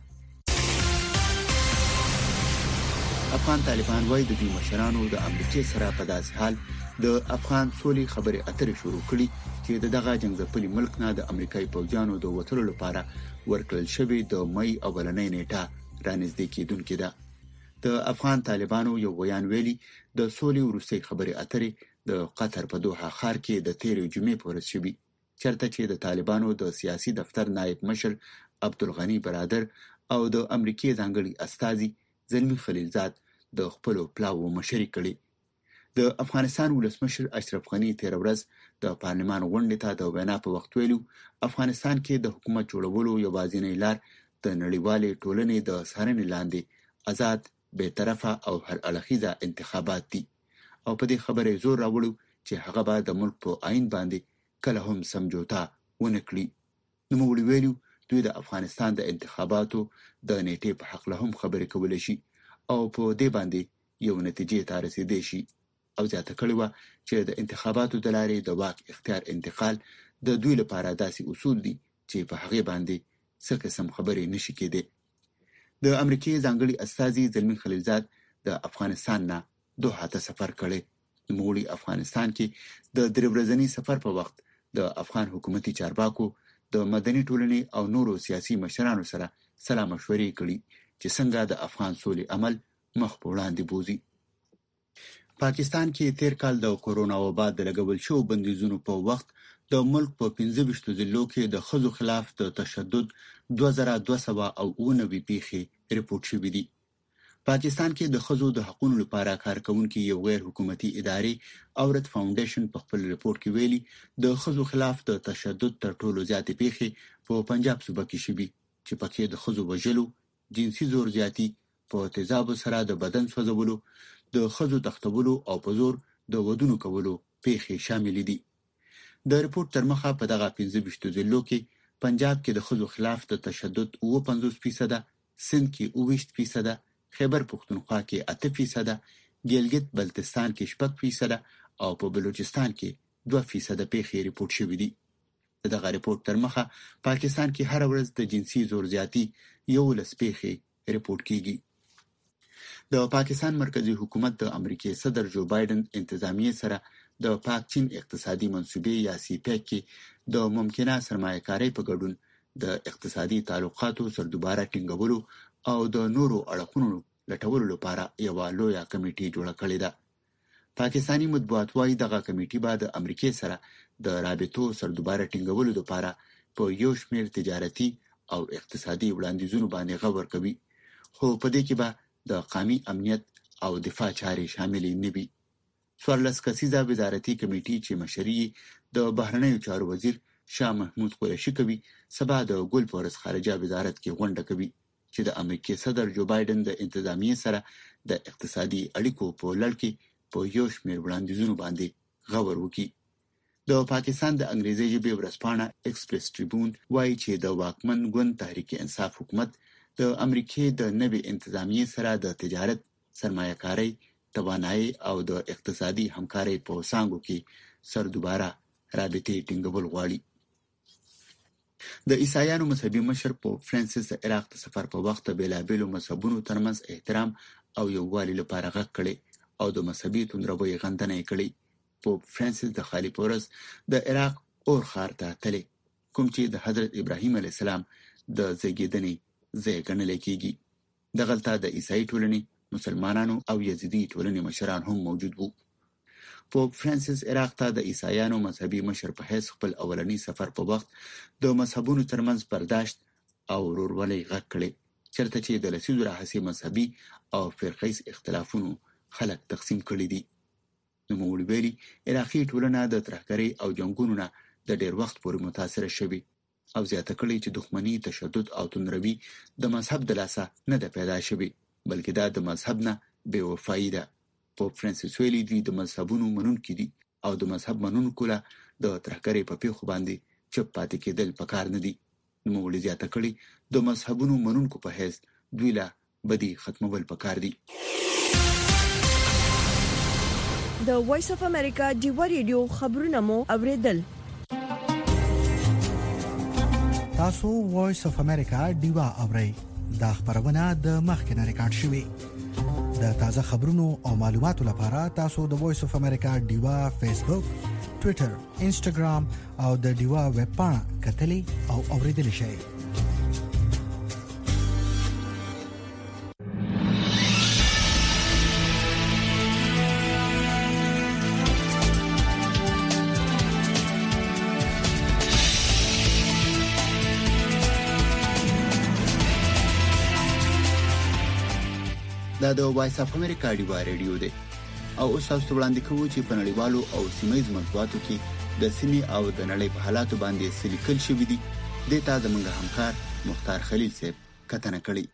افغان طالبان وايي د دوی مشرانو د امریکای سره په داسې حال د افغان سولې خبرې اترې شروع کړي چې دغه جنگځپلي ملک نه د امریکای فوجانو د وټلو لپاره ورکړل شوی د مئی اولنۍ نیټه رانږدې کېدونکې ده. د افغان طالبانو یو بیان ویلي د سولې وروستۍ خبرې اترې د قطر په دوحه ښار کې د تیرې جمعې په ورځ شوي، چرته چې د طالبانو د سیاسي دفتر نائب مشر عبدالغنی برادر او د امریکای ځانګړي استازي زلمی خلیلزاد د خپل پلاو مشري کړي. د افغانستان ولسمشر اشرف غنی تیر ورځ د پارلمان غونډې ته د وینا په وخت ویلو افغانستان کې د حکومت جوړولو یوازینی لار د نړیوالې ټولنې د څارنې لاندې آزاد، بی‌طرفه او هر اړخیزه انتخابات دي او په دې خبره زور راوړو چې هغه به د ملک په آئین باندې کله هم سمجوتا ونه کړي. نو موږ ویلو دوی د افغانستان د انتخاباتو د نیټې په حق له هم خبرې کولای شي او په دې باندې یو نتیجې ته رسیدای شي. او زیاته کړې وه چې د انتخاباتو د لارې د واک اختیار انتقال د دوی لپاره داسې اصول دي چې په هغې باندې څه قسم خبرې نشي کېدی. د امریکای ځانګړي استازي زلمی خلیلزاد د افغانستان نه دوحه ته سفر کړی. نوموړي افغانستان کې د 3 ورځني سفر په وخت د افغان حکومتي چارواکو، د مدني ټولنې او نورو سیاسي مشرانو سره سلا مشورې کړي چې څنګه د افغان سولې عمل مخ په وړاندې بوزي. پاکستان کې تیر کال د کورونا وبا د لګول شو بندیزونو په وخت د ملک په 15 ضلعو کې د خزو خلاف د تشدد 2290 پیښې ریپورت شوې دي. پاکستان کې د خزو د حقوقو لپاره کار کوونکي یو غیر حکومتي ادارې اورت فاونډیشن په خپل ریپورت کې ویلي د خزو خلاف د تشدد تر ټولو زیاتې پیښې په پنجاب صوبه کې شوي چې پکې د خزو وژلو، جنسي زور زیاتی، په تیزابو سره د بدن سوځولو، د خزو تختولو او په زور د ودونو کولو پیښې شامل دي. د ریپورت تر مخه په دغه 15 ضلعو کې پنجاب کې د خزو خلاف د تشدد 55%، سند کې 20%، خیبر پختونخوا کې 8%، ګیلګت بلتستان کې 6% او په بلوچستان کې 2% پیښې ریپورت شوې دي. دغه ریپورت تر مخه پاکستان کې هر ورځ د جنسي زور زیاتی 11 پیښې ریپورت کیږي. د پاکستان مرکزی حکومت د امریکای صدر جو بایدن انتظامیه سره د پاک چین اقتصادي منصوبې یا سی پیک کې د ممکنه سرمایه‌کارۍ په ګډون د اقتصادي تعلقاتو سردوباره ټینګولو او د نورو اړخونو لټولو لپاره یو لویه کمیټه جوړه کړې ده. پاکستانی مطبوعات وايي دغه کمیټه به د امریکای سره د رابطو سردوباره ټینګولو لپاره په یو شمېر تجارتي او اقتصادي وړاندیزونو باندې غور کوي، خو په دې کې به د قومي امنیت او دفاع چارې شاملې نه وي. 14 کسیزه وزارتي کمیټې چې مشري د بهرنیو چارو وزیر شاه محمود قریشي کوي سبا د ګل پورس خارجه وزارت کې غونډه کوي چې د امریکای صدر جو بایدن د انتظامیه سره د اقتصادي اړیکو په لړ کې په یو شمېر وړاندیزونو باندې غور وکړي. د پاکستان د انګریزي ژبې ورځپاڼه ایکسپریس ټریبون وایي چې د واکمن ګوند تحریک انصاف حکومت د امریکای د نوي انتظامیې سره د تجارت، سرمایه‌کارۍ، توانایي او د اقتصادي همکارۍ په څانګو کې سردوباره رابطې ټینګول غواړي. د عیسایانو مذهبي مشر پوپ فرانسیس د عراق د سفر په وخت د بیلابیلو مذهبونو ترمنځ احترام او یووالي لپاره غږ کړی او د مذهبي توندروي غندنه یې کړې. پوپ فرانسیس د خالي پورس د عراق اور ښار ته تللی، کوم چې د حضرت ابراهیم علیه السلام د زیږیدنې ځای ګڼل کېږي. دغلته د عیسائی ټولنې، مسلمانانو او یزیدي ټولنې مشران هم موجود وو. پوپ فرانسیس عراق ته د عیسایانو مذهبي مشر په حیث خپل اولنی سفر په وخت د مذهبونو ترمنځ برداشت او ورورولۍ غږ کړی، چېرته چې د لسیزو راهیسې مذهبي او فرقیز اختلافونو خلک تقسیم کړي دي. نوموړي ویلي عراقي ټولنه د ترهګرۍ او جنګونو نه د ډېر وخت پورې متاثره شوې او زیاته کړې چې دښمني، تشدد او توندروي د مذهب د لاسه نه ده پیدا شوې، بلکې دا د مذهب نه بې وفایي ده. پوپ فرانسیس ویلي دوی د مذهبونو منونکي دي او د مذهب منونکو له د ترهګرۍ په پیښو باندې چوپ پاتې کېدل پکار نه دي. نوموړي زیاته کړې د مذهبونو منونکو په حیث دوی له بدی ختمول پکار دي. د وایس اف امریکا ډیوا ریډیو خبرونه مو اوریدل. تاسو وایس اف امریکا ډیوا اورئ. دا خبرونه د مخکنه ریکارډ شوې. د تازه خبرونو او معلوماتو لپاره تاسو د وایس اف امریکا ډیوا فیسبوک، ټوئیټر، انسټاګرام او د ډیوا ویب پاڼه کتلې او اوریدلې شئ. دا د وایس اف امریکا ډیوا ریډیو دی او اوس تاسو وړاندې کوو چې په نړیوالو او سیمه ییزو مطبوعاتو کې د سیمې او د نړۍ په حالاتو باندې سلیکل شوی دی. د تا د منګه همکار مختار خلیل صاحب کتنه کړی.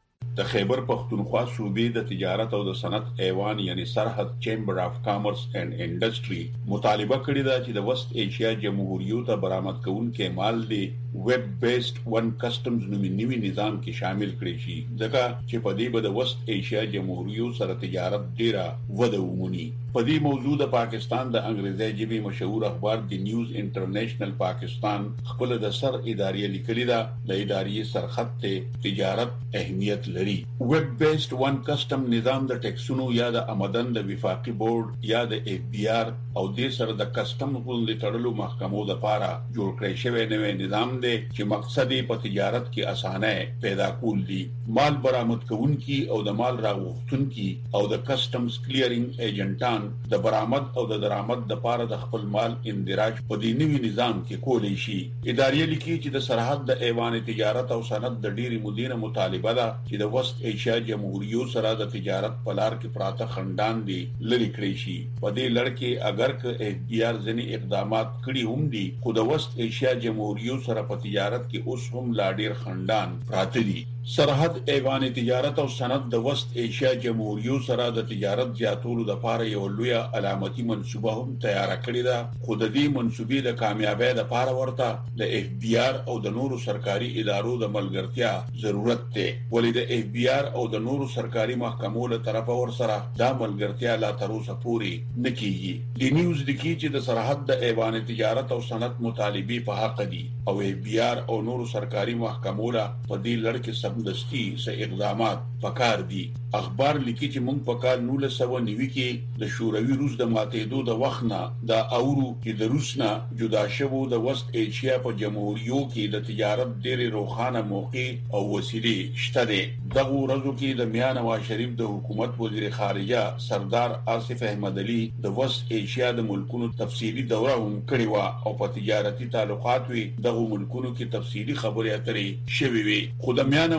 د خیبر پختونخوا صوبې د تجارت او د صنعت ایوان یعنی سرحد چیمبر اف کامرس اینڈ انډستری مطالبه کړې ده چې د وست ایشیا جمهوریت ته برآمد کوونکې مال دی ویب بیسډ ون کسٹمز نومي نظام کې شامل کړي شي، ځکه چې په دې به د وست ایشیا جمهوریت سره تجارت ډیره وده ومومي. په دې موضوع د پاکستان د انګریزي ژبې مشهور اخبار دی نیوز انټرنیشنل پاکستان خپل د سر ادارې لیکلي ده د ادارې سرخط ته تجارت اهمیت لري. ویب بیسډ ون کسٹم نظام د ټیکسونو یا د آمدن د وفاقي بورډ یا د اف بی آر او د سر د کسٹم غونډې تړلو محکمو لپاره جوړ کړی شوی نوی نظام دی چې مقصد یې په تجارت کې اسانه پیدا کول دي. مال برآمد کوونکي او د مال راغوښتونکي او د کسٹمز کلیرینګ ایجنټان د برآمد او د درآمد لپاره د خپل مال اندراج په دې نوي نظام کې کولی شي. ادارې لیکي چې د سرحد د ایوان تجارت او صنعت د ډېری مدینه مطالبه ده چې د وست ایشیا جمهوریت سره د تجارت په لار کې پراته خندان دي لري کړی شي. په دې لړ کې اگر که اف بی آر ځینې اقدامات کړي هم دي، خو د وست ایشیا جمهوریت سره په تجارت کې اوس هم لا ډېر خندان پراته دي. سرحد ایوان تجارت او صنعت د وست ایشیا جمهوریت سره د تجارت زیاتولو لپاره یو لوی علامتي منصوبه هم تیار کړې ده، خو د دې منصوبې د کامیابی لپاره ورته د اف بی آر او د نورو سرکاري ادارو د ملګرتیا ضرورت دی. ولې د اف بی آر او د نورو سرکاري محکمو له طرفه ورسره دا ملګرتیا لا تر اوسه پورې نه کیږي. د نیوز لیکي چې د سرحد د ایوان تجارت او صنعت مطالبې په حق دي او اف بی آر او نورو سرکاري محکمو له په دې لړ کې دستی سه اقدامات پکار دي. اخبار لیکي چې موږ په کال 1990 کې د شوروي روس د ماتېدو د وخت نه د اورو چې د روس نه جدا شوو د وست ایشیا په جمهوریت کې د تجارت ډېرې روښانه موقع او وسیلې شته دي. دغه ورځو کې د میاں نواز شریف د حکومت وزیر خارجه سردار آصف احمد علي د وست ایشیا د ملکونو تفصیلی دوره هم کړې و او په تجارتي تعلقات وی دغه ملکونو کې تفصیلی خبرې اترې شوې وي. خو د میاں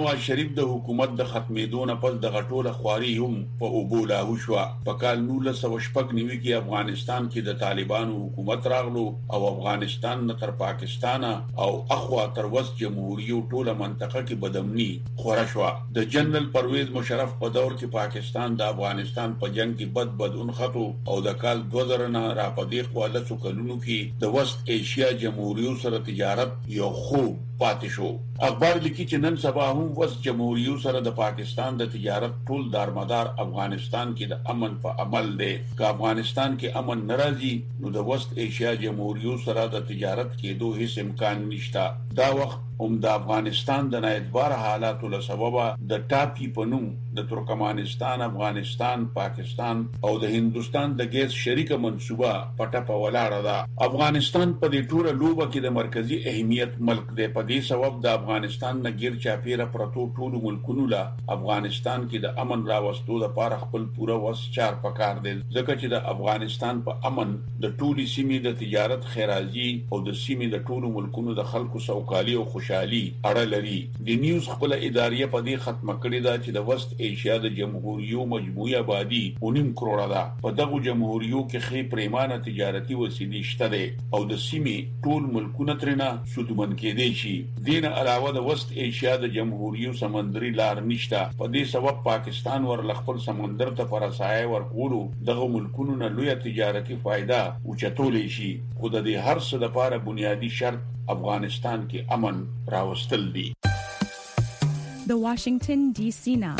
نواز شریف د حکومت د ختمېدو نه پس د غټوله خواري هم په اوبولا وشو. په کال 1990 کې افغانستان کې د طالبانو حکومت راغلو او افغانستان نه تر پاکستان او اخوا تر وس جمهوریت ټوله منطقه کې بدامني خورا شو. د جنرال پرویز مشرف په دور کې پاکستان د افغانستان په جنگ کې بدون خطو او د کال 2000 نه را پدې خواله څوکلونو کې د وست ایشیا جمهوریت سره تجارت یو خوب پاتې شو. اخبار لیکي چې نن سبا هم وست جمهوریت سره د پاکستان د تجارت ټول دارمدار افغانستان کې د امن په عمل دی. که افغانستان کې امن ناراضي نو د وست ایشیا جمهوریت سره د تجارت کېدو هیڅ امکان نشته. دا وخت هم د افغانستان د نااعتبار حالاتو له سببه د ټاپي په نوم د ترکمنستان، افغانستان، پاکستان او د هندستان د ګیس شریکه منصوبه پټه په ولاړه ده. افغانستان په دې ټوله لوبه کې د مرکزی اهمیت ملک دی. په دې سبب د افغانستان نه غیر چاپیره پرتو ټولو ملکونو له افغانستان کې د امن راوستو لپاره خپل پوره وس چار پکار دی، ځکه چې د افغانستان په امن د ټولي سیمې د تجارت خیرازي او د سیمې د ټولو ملکونو د خلکو سوکالي او خوشحالي اړه لري. د نیوز خپل ادارې په دې ختمه کړې ده چې د وست ایشیا د جمهوریت مجموعي آبادی 9 کروڑه ده. په دغه جمهوریت کې خې پریمانه تجارتي وسیلې شته ده او د سیمې ټول ملکونه ترنه سودمن کېدي شي. دین علاوه د وست ایشیا د جمهوریت سمندري لار نشته. په دې سبب پاکستان ور خپل سمندر ته فرسایه ورکولو دغه ملکونو نه لوی تجارتي فائدہ اوچتولې شي. خو د دې هر څه لپاره بنیادی شرط افغانستان کې امن راوستل دي. د واشنگټن ډي سي نه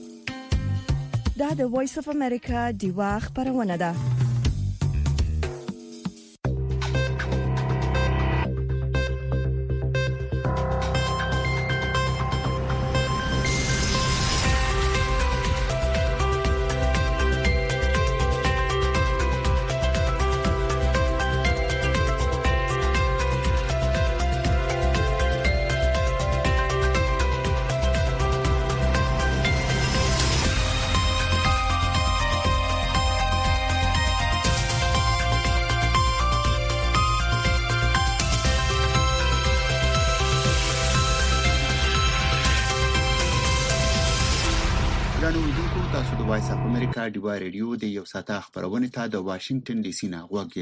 دا د وایس اف امریکا دیوا خبرونه ده. تاسو د وایس اف امریکا ډیوا ریډیو د یو ساعته خبرونه ته د واشنگټن ډي سي نه غوږی.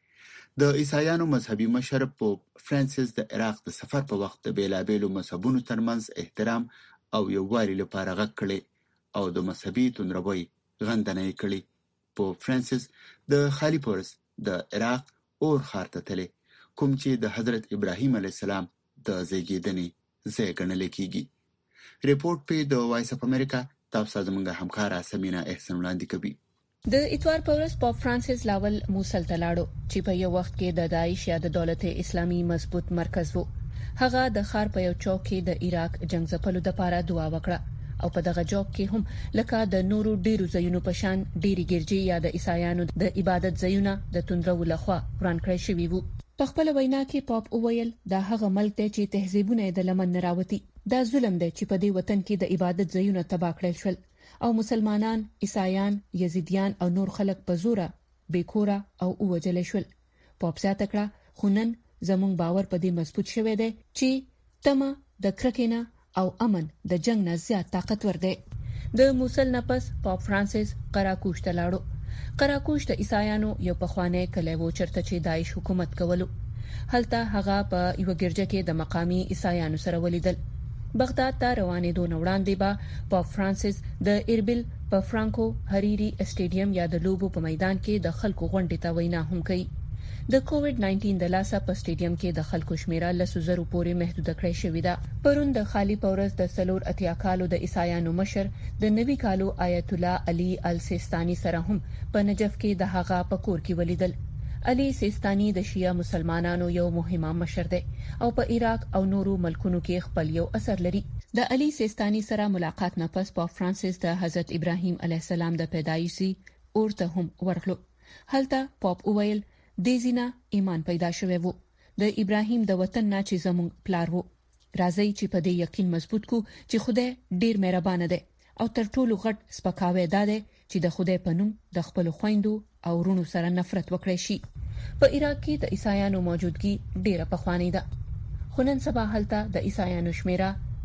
د عیسایانو مذهبي مشر پوپ فرانسیس د عراق د سفر په وخت د بیلابېلو مذهبونو ترمنځ احترام او یووالي لپاره غږ کړي او د مذهبي تندروي غندنه یې کړې. پوپ فرانسیس د خالي پورس د عراق اور ښار ته تللی، کوم چې د حضرت ابراهیم علیه السلام د زیږیدنې ځای ګڼل کېږي. ریپورت په د وایس اف امریکا تاسو زموږه همکار سمینا احسان وړاندې کوي. د اتوار پورس پاپ فرانسیس لاول موصل ته لاړو چې په یو وخت کې د داعش یا د دولت اسلامي مضبوط مرکز وو. هغه د ښار په یو چوک کې د عراق جنگ ځپلو لپاره دعا وکړه او په دغه چوک کې هم لکه د نورو ډیرو ځایونو په شان ډیری ګرځي یا د عیسایانو د عبادت ځایونه د توندرو لخوا وران کړی شوی وو. په خپل وینا کې پاپ اوویل دا هغه ملک دی چې تهذیبونه د لمن راوتی. دا ظلم دی چې په دې وطن کې د عبادت ځایونه تباه کړل شول او مسلمانان، عیسایان، یزیدیان او نور خلک په زوره بیکوره او وجل شول. پاپ زیاته کړه خو نن زموږ باور په دې مضبوط شوی دی چې تمه د کرکینه او امن د جنگ نه زیات طاقتور دی. د موصل نه پس پاپ فرانسیس قراقوش ته لاړو. قراقوش د عیسایانو یو پخوانی کلی و چرته چې داعش حکومت کولو. هلته هغه په یو ګرجه کې د مقامی عیسایانو سره ولیدل. بغداد ته روانېدو نه وړاندې به پاپ فرانسیس د اربیل په فرانکو هریری اسټیډیم یا د لوبو په میدان کې د خلکو غونډې ته وینا هم کوي. د کووډ 19 د لاسه په اسټیډیم کې د خلکو شمیره ل 100 پورې محدود کړی شوې ده. پرون د خالی پورس د سلور اتیا کالو د عیسایانو مشر د نوي کالو آیت الله علي السیستانی سره هم په نجف کې د هغه په کور کې ولیدل. علي سیستانی د شیعه مسلمانانو یو مهمه مشر دی او په عراق او نورو ملکونو کې خپل یو اثر لري. د علي سیستانی سره ملاقات نه پس پاپ فرانسیس د حضرت ابراهیم علیه السلام د پیدایشي اورته هم ورغلو. هلته پاپ اویل د زینا ایمان پیدا شوی وو. د ابراهیم د وطن نه چې زموږ پلار وو. راځي چې په دې یقین مضبوط کو چې خدای ډیر مهربان دی او تر ټولو غټ سپکاوی ده چې د خدای په نوم د خپل خويندو او ورونو سره نفرت وکړي شي. په عراق کې د عیسایانو موجودګي ډیره پخوانی ده. خو نن سبا هلته د عیسایانو شمیره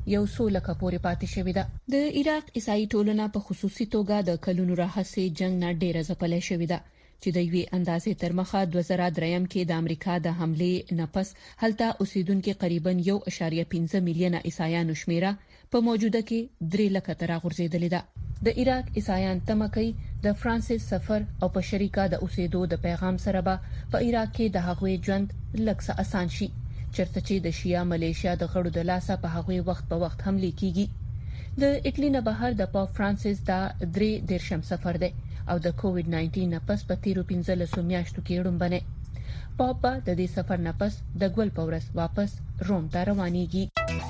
یو څو لکه پورې پاتې شوې ده. د عراق عیسائی ټولنه په خصوصي توګه د کلونو راهیسې جنگ نه ډیره ځپلې شوې ده چې د یوې اندازې تر مخه 2003 کې د امریکا د حمله نفس هلته اوسیدونکو قریبا 1.15 میلیونه عیسایانو شمیره په موجوده کې 3 لک تر غورځیدلې ده. د عراق عیسایان تمکي د فرانسیس سفر او په شریکه د اوسېدو د پیغام سره به په عراق کې د هغوی ژوند لکه آسان شي چرته چې د شیا ملیشیا د غړو د لاسه په هغوی وخت په وخت حمله کیږي. د اټلی نه بهر د پاپ فرانسیس دا 3 سفر دی او د کووډ 19 نه پس په 15 میاشتو کې وړاندې پاپ د دې سفر نه پس د ګول پورس واپس روم ته روانيږي.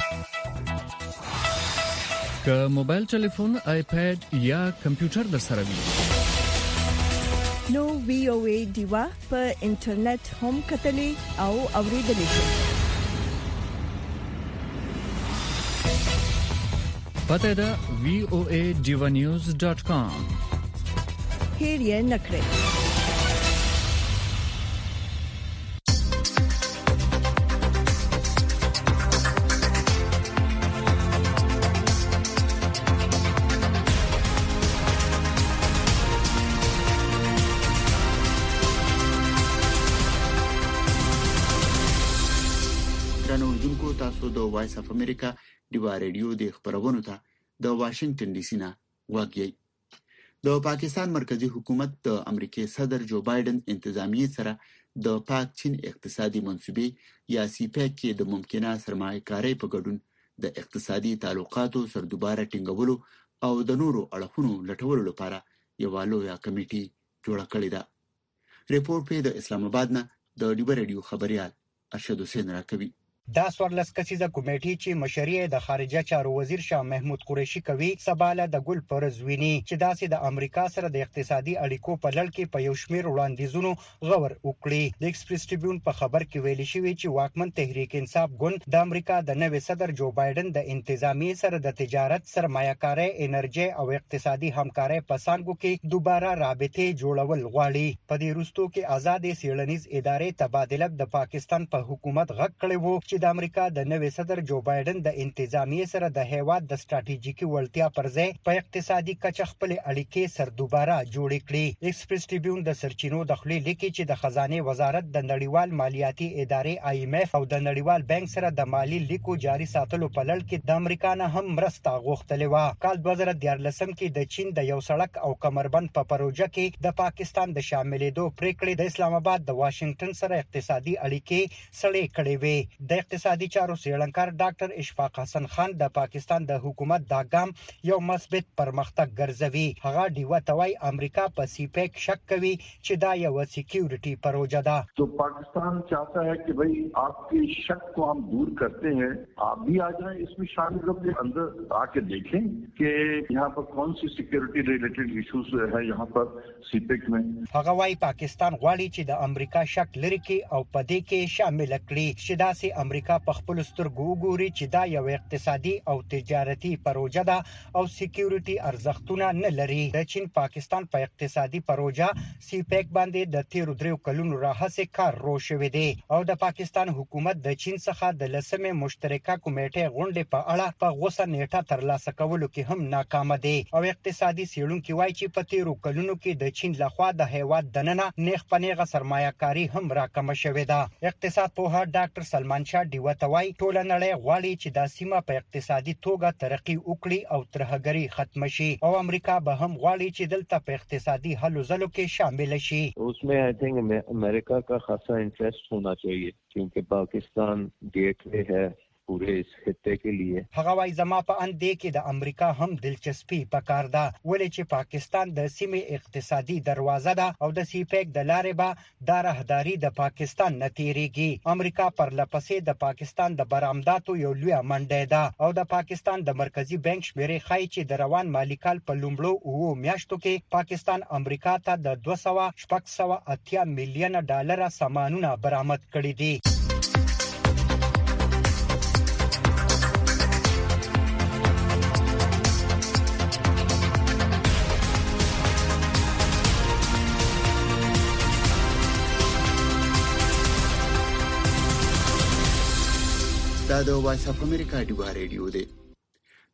که موبایل ټلیفون، آیپاد یا کمپیوټر در سره وي نو VOA دیوا په انټرنیټ هم کتلې او اوریدلې شئ. پته ده voaDivanews.com. هیر یې نکړئ. تاسو د وایس اف امریکا دیوا ریډیو د خبرونو ته د واشنگټن ډي سي نه واګي. د پاکستان مرکزی حکومت د امریکای صدر جو بایدن انتظامیه سره د پاک چین اقتصادي منصوبې یا سی پیک کې د ممکنه سرمایه‌کارۍ په ګډون د اقتصادي تعلقاتو سردوباره ټینګولو او د نورو اړخونو لټولو لپاره یو لویه کمیټه جوړه کړې ده. ریپورت په د اسلام آباد نه د دیوا ریډیو خبريال ارشد حسین راکوي. دا 14 کسیزه کمیټه چې مشري د خارجه چارو وزیر شاه محمود قریشي کوي سباله د ګل پرزوینی چې داسې د امریکا سره د اقتصادي اړیکو په لړ کې په یو شمېر وړاندیزونو غور وکړي. د ایکسپریس ټریبیون په خبر کې ویل شوی چې واکمن تحریک انصاف ګوند د امریکا د نوي صدر جو بایدن د انتظامیه سره د تجارت، سرمایه‌کارۍ، انرژي او اقتصادي همکارۍ په څانګو کې دوباره رابطې جوړول غواړي. په دې وروستو کې آزاد سیړنیز ادارې تبادله د پاکستان په حکومت غږ کړی وو چې د امریکا د نوي صدر جو بایدن د انتظامیه سره د هیواد د ستراتیژیکي وړتیا پر ځای په اقتصادي کچه خپل اړیکې سر دوباره جوړې کړې. ایکسپریس ټریبیون د سرچینو د خلې لیکي چې د خزانه وزارت د نړیوال مالیاتي ادارې IMF او د نړیوال بانک سره د مالی لیکو جاري ساتلو په لړ کې د امریکا نه هم مرسته غوښتلې و. کال 2014 کې د چین د یو سړک او کمربند په پروژه کې د پاکستان د شاملېدو پریکړې د اسلام آباد د واشنگټن سره اقتصادي اړیکې سړې کړې وې. د اقتصادي چارو څېړنکار ډاکټر اشفاق حسن خان د پاکستان د حکومت دا ګام یو مثبت پرمختګ ګرځوي. هغه دیوا توای امریکا په سی پیک شک کوي چې دا یو سکیورټي پروژه ده. تو پاکستان چاہتا ہے کہ بھئی آپ کے شک کو ہم دور کرتے ہیں, آپ بھی آ جائیں اس میں شامل ہو کے اندر آ کے دیکھیں کہ یہاں پر کون سی سکیورٹی ریلیٹڈ ایشوز ہے یہاں پر سی پیک میں. هغه وايي پاکستان غواړي چې د امریکا شک لري کې او په دې کې شامل کړي چې دا سي امریکا په خپل سترګو وګوري چې دا یو اقتصادي او تجارتي پروژه ده او سکیورټي ارزښتونه نه لري. د چین پاکستان په اقتصادي پروژه سی پیک باندې د 13 کلونو راهیسې کار روشوي دي او د پاکستان حکومت د چین څخه د لسمه مشترکه کمیټې غونډې په اړه په غوسه نیټه ترلاسه کولو کې هم ناکام دي او اقتصادي څېړونکو وايي چې په 13 کلونو کې د چین لخوا د هیواد دننه نیغ پنیغه سرمایه‌کاري هم راکمه شوې ده. اقتصاد پوها ډاکټر سلمان شاه دیوتوای ټول نړۍ غواړي چې د سیمه په اقتصادي توګه ترقی وکړي او ترهګری ختم شي او امریکا به هم غواړي چې دلته په اقتصادي هلو ځلو کې شامل شي. उसमें I think America का खासा इंटरेस्ट होना चाहिए क्योंकि पाकिस्तान गेटवे है पूरे इस खत्े के लिए. هغه وايي زما په اندې کې د امریکا هم دلچسپي پکار ده ولې چې پاکستان د سیمې اقتصادي دروازه ده او د سی پیک د لارې به د راهداري د پاکستان نتیریږي. امریکا پر لپسې د پاکستان د برآمداتو یو لوی منډه ده او د پاکستان د مرکزی بانک شمیرې خای چې د روان مالی کال په لومړو او میاشتو کې پاکستان امریکا ته د 280 میلیون ډالر سامانونه برآمد کړي دي. دا د وایس اف امریکا دیوا ریډیو دی.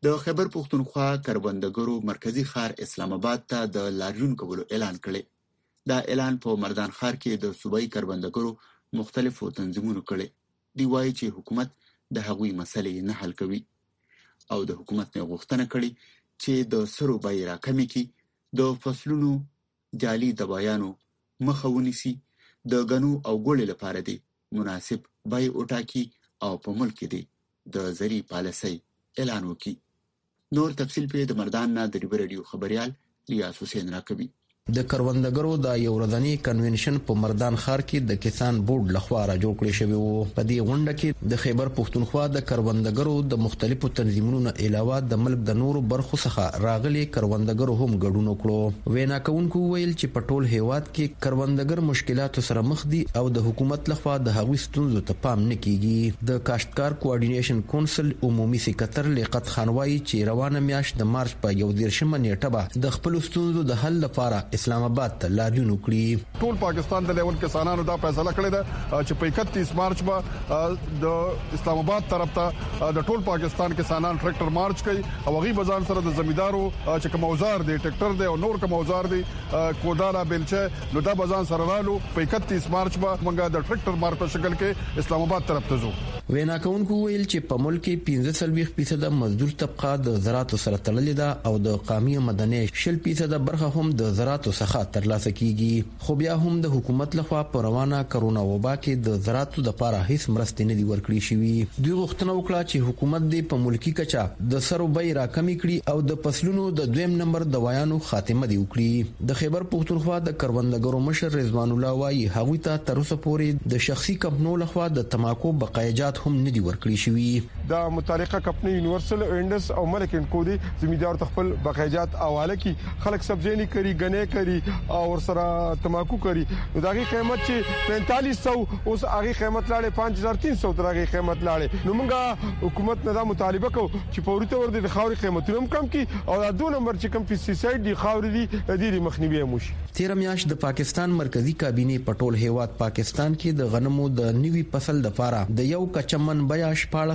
د خیبر پښتونخوا کروندګرو مرکزی ښار اسلام آباد ته د لاریون کولو اعلان کړي. دا اعلان په مردان ښار کې د صوبایي کروندګرو مختلفو تنظیمونو کړي. دی وایي چې حکومت د هغوی مسلې نه حل کوي او د حکومت نه غوښتنه کړي چې د سرو بیې راکمې کړي، د فصلونو جعلي دوايانو مخه ونیسي، د غنو او ګوړې لپاره دی مناسب بیې وټاکي او په ملک کې دی د زرعي پالیسۍ اعلان وکړي. نور تفصیل په د مردان نه د ریډیو خبريال ریاض حسین راکوي. د کروندګرو د یو ورځنی کنونشن په مردان ښار کې د کسان بورډ لخوا را جوړ کړی شوی وو. په دې غونډه کې د خیبر پښتونخوا د کروندګرو د مختلفو تنظیمونو نه علاوه د ملک د نورو برخو څخه راغلي کروندګرو هم ګډون وکړو. وینا کوونکو ویل چې په ټول هیواد کې کروندګر مشکلاتو سره مخ دي او د حکومت لخوا د هغوی ستونزو ته پام نه کیږي. د کاشتکار کوارډینیشن کونسل عمومي سکرټر لیاقت خان وایي چې روانه میاشت د مارچ په 11 نیټه به د خپل ستونزو د حل لپاره اسلام آباد ته لاریون وکړي. ټول پاکستان د لیول کسانانو دا فیصله کړې ده چې په 31 مارچ به د اسلام آباد طرف ته د ټول پاکستان کسانان ټریکټر مارچ کوي او غي بازار سره د زمیدارو چې کوم اوزار دي ټریکټر دي او نور کوم اوزار دي کودالا بلچه نو دا بازار سره رالو په 31 مارچ به موږ د ټریکټر مارچ په شکل کې اسلام آباد طرف ته ځو. وینا کوونکو ویل چې په ملک کې 45% مزدور طبقه د زراعت سره تړلې ده او د قومي مدني 10% برخه هم د زراعت څخه ترلاسه کیږي. خو بیا هم د حکومت لخوا په روانه کرونا وبا کې د زراعت لپاره هیڅ مرستې نه دی ورکړې شوې. دوی غوښتنه وکړه چې حکومت دې په ملکی کچا د سرو بیې راکمې کړي او د فصلونو د دویم نمبر دوايانو خاتمه دی وکړي. د خیبر پښتونخوا د کروندګرو مشر رضوان الله وایي هغوی ته تر اوسه پورې د شخصي کمپنیو لخوا د تماکو بقایجات هم نه دی ورکړي شوي. دا متعلقه کمپنی یونیورسل اینډس او ملک اینډ کو دي زمیندار خپل بقایجات حواله کی خلک سبزی نه کری غنه کری او سره تماکو کری. داغي قیمت چې 4500 اوس هغه قیمت لاړې 5300 درغه قیمت لاړې. نو موږ حکومت نه دا مطالبه کو چې پورته ور دي خاوري قیمتونه کم کی او دا 2 نمبر چې کم پیسټیساید دي خاوري دي د مخنیوي موشي. 13 میاشت د پاکستان مرکزی کابینه پټول هیواد پاکستان کې د غنمو د نوي فصل د لپاره د یو کچمن بیا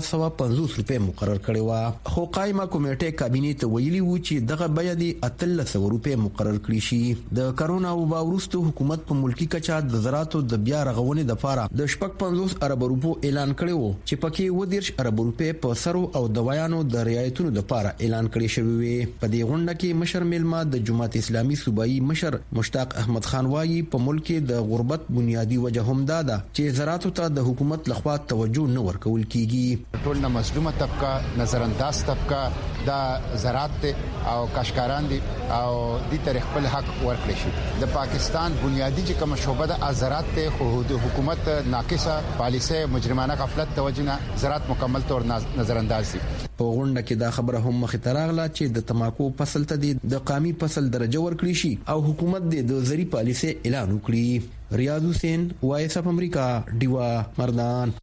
1450 روپے مقرر کړي و. خو قائمه کمیټه کابینه ته ویلي و چې دغه بیا د 1300 روپے مقرر کړي شي. د کرونا وبا وروسته حکومت په ملکی کچا د زراعتو د بیا رغونې لپاره د 50 ارب روپو اعلان کړی و چې پکې 10 ارب روپے په سرو او دوايانو د رعایتونو لپاره اعلان کړی شوی وي. په دې غونډه کې مشر میلما د جماعت اسلامي صوبایي مشر مشتاق احمد خان وایي په ملک کې د غربت بنیادی وجه هم دا ده چې زراعتو ته د حکومت لخوا توجه نه ورکول کیږي. ټول نه مظلومه طبقه نظر انداز طبقه د زراعت او کاشکاران دي او د تاریخ خپل حق ورکړي شي. د پاکستان بنیادی چې کوم شعبه د زراعت ته خو د حکومت ناقصه پالیسي مجرمانه غفلت توجه زراعت مکمل طور نظر انداز دي. په غونډه کې دا خبره هم مخې ته راغله چې د تماکو فصل ته د قومي فصل درجه ورکړي شي او حکومت د زرعي پالیسي اعلان وکړي. ریاض حسین وایس اف امریکا دیوا مردان.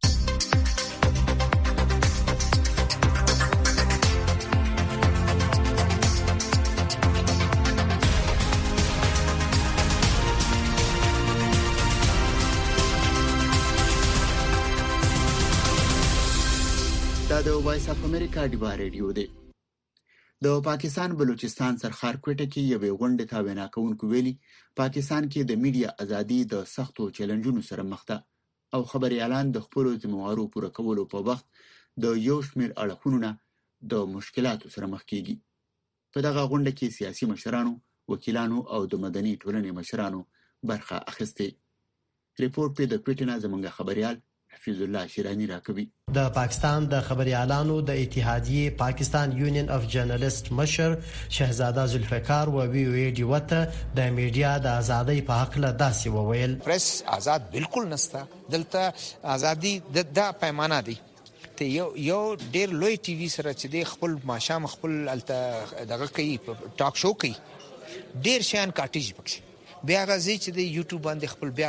د وایس اف امریکا دیوا ریډیو دی. د پاکستان بلوچستان سرخار کوټه کې یو غونډه ته وینا کوونکو ویلي پاکستان کې د میډیا ازادي د سختو چیلنجونو سره مخ ده او خبري اعلان د خپل ذمہوارو پوره کولو په وخت د یو شمېر اړخونو نه د مشکلاتو سره مخ کیږي. په دغه غونډه کې سیاسي مشرانو، وکیلانو او د مدني ټولنې مشرانو برخه اخیسته. ریپورت په د کوټه زمونږ خبريال حفیظ الله شیرانی راکوي. د پاکستان د خبريالانو د اتحادیه پاکستان یونین اف جرنالست مشر شهزاده ذوالفقار و وی وی دیوته د میډیا د ازادۍ په حق له داسې وویل پریس آزاد بالکل نستا دلته ازادي د پیمانه دي ته یو ډیر لوی ټي وي سره چې د خپل ماشام خپل دغه کوي ټاک شو کوي ډیر شان کاټیج پکې بیا غزي چې د یوټیوب باندې خپل بیا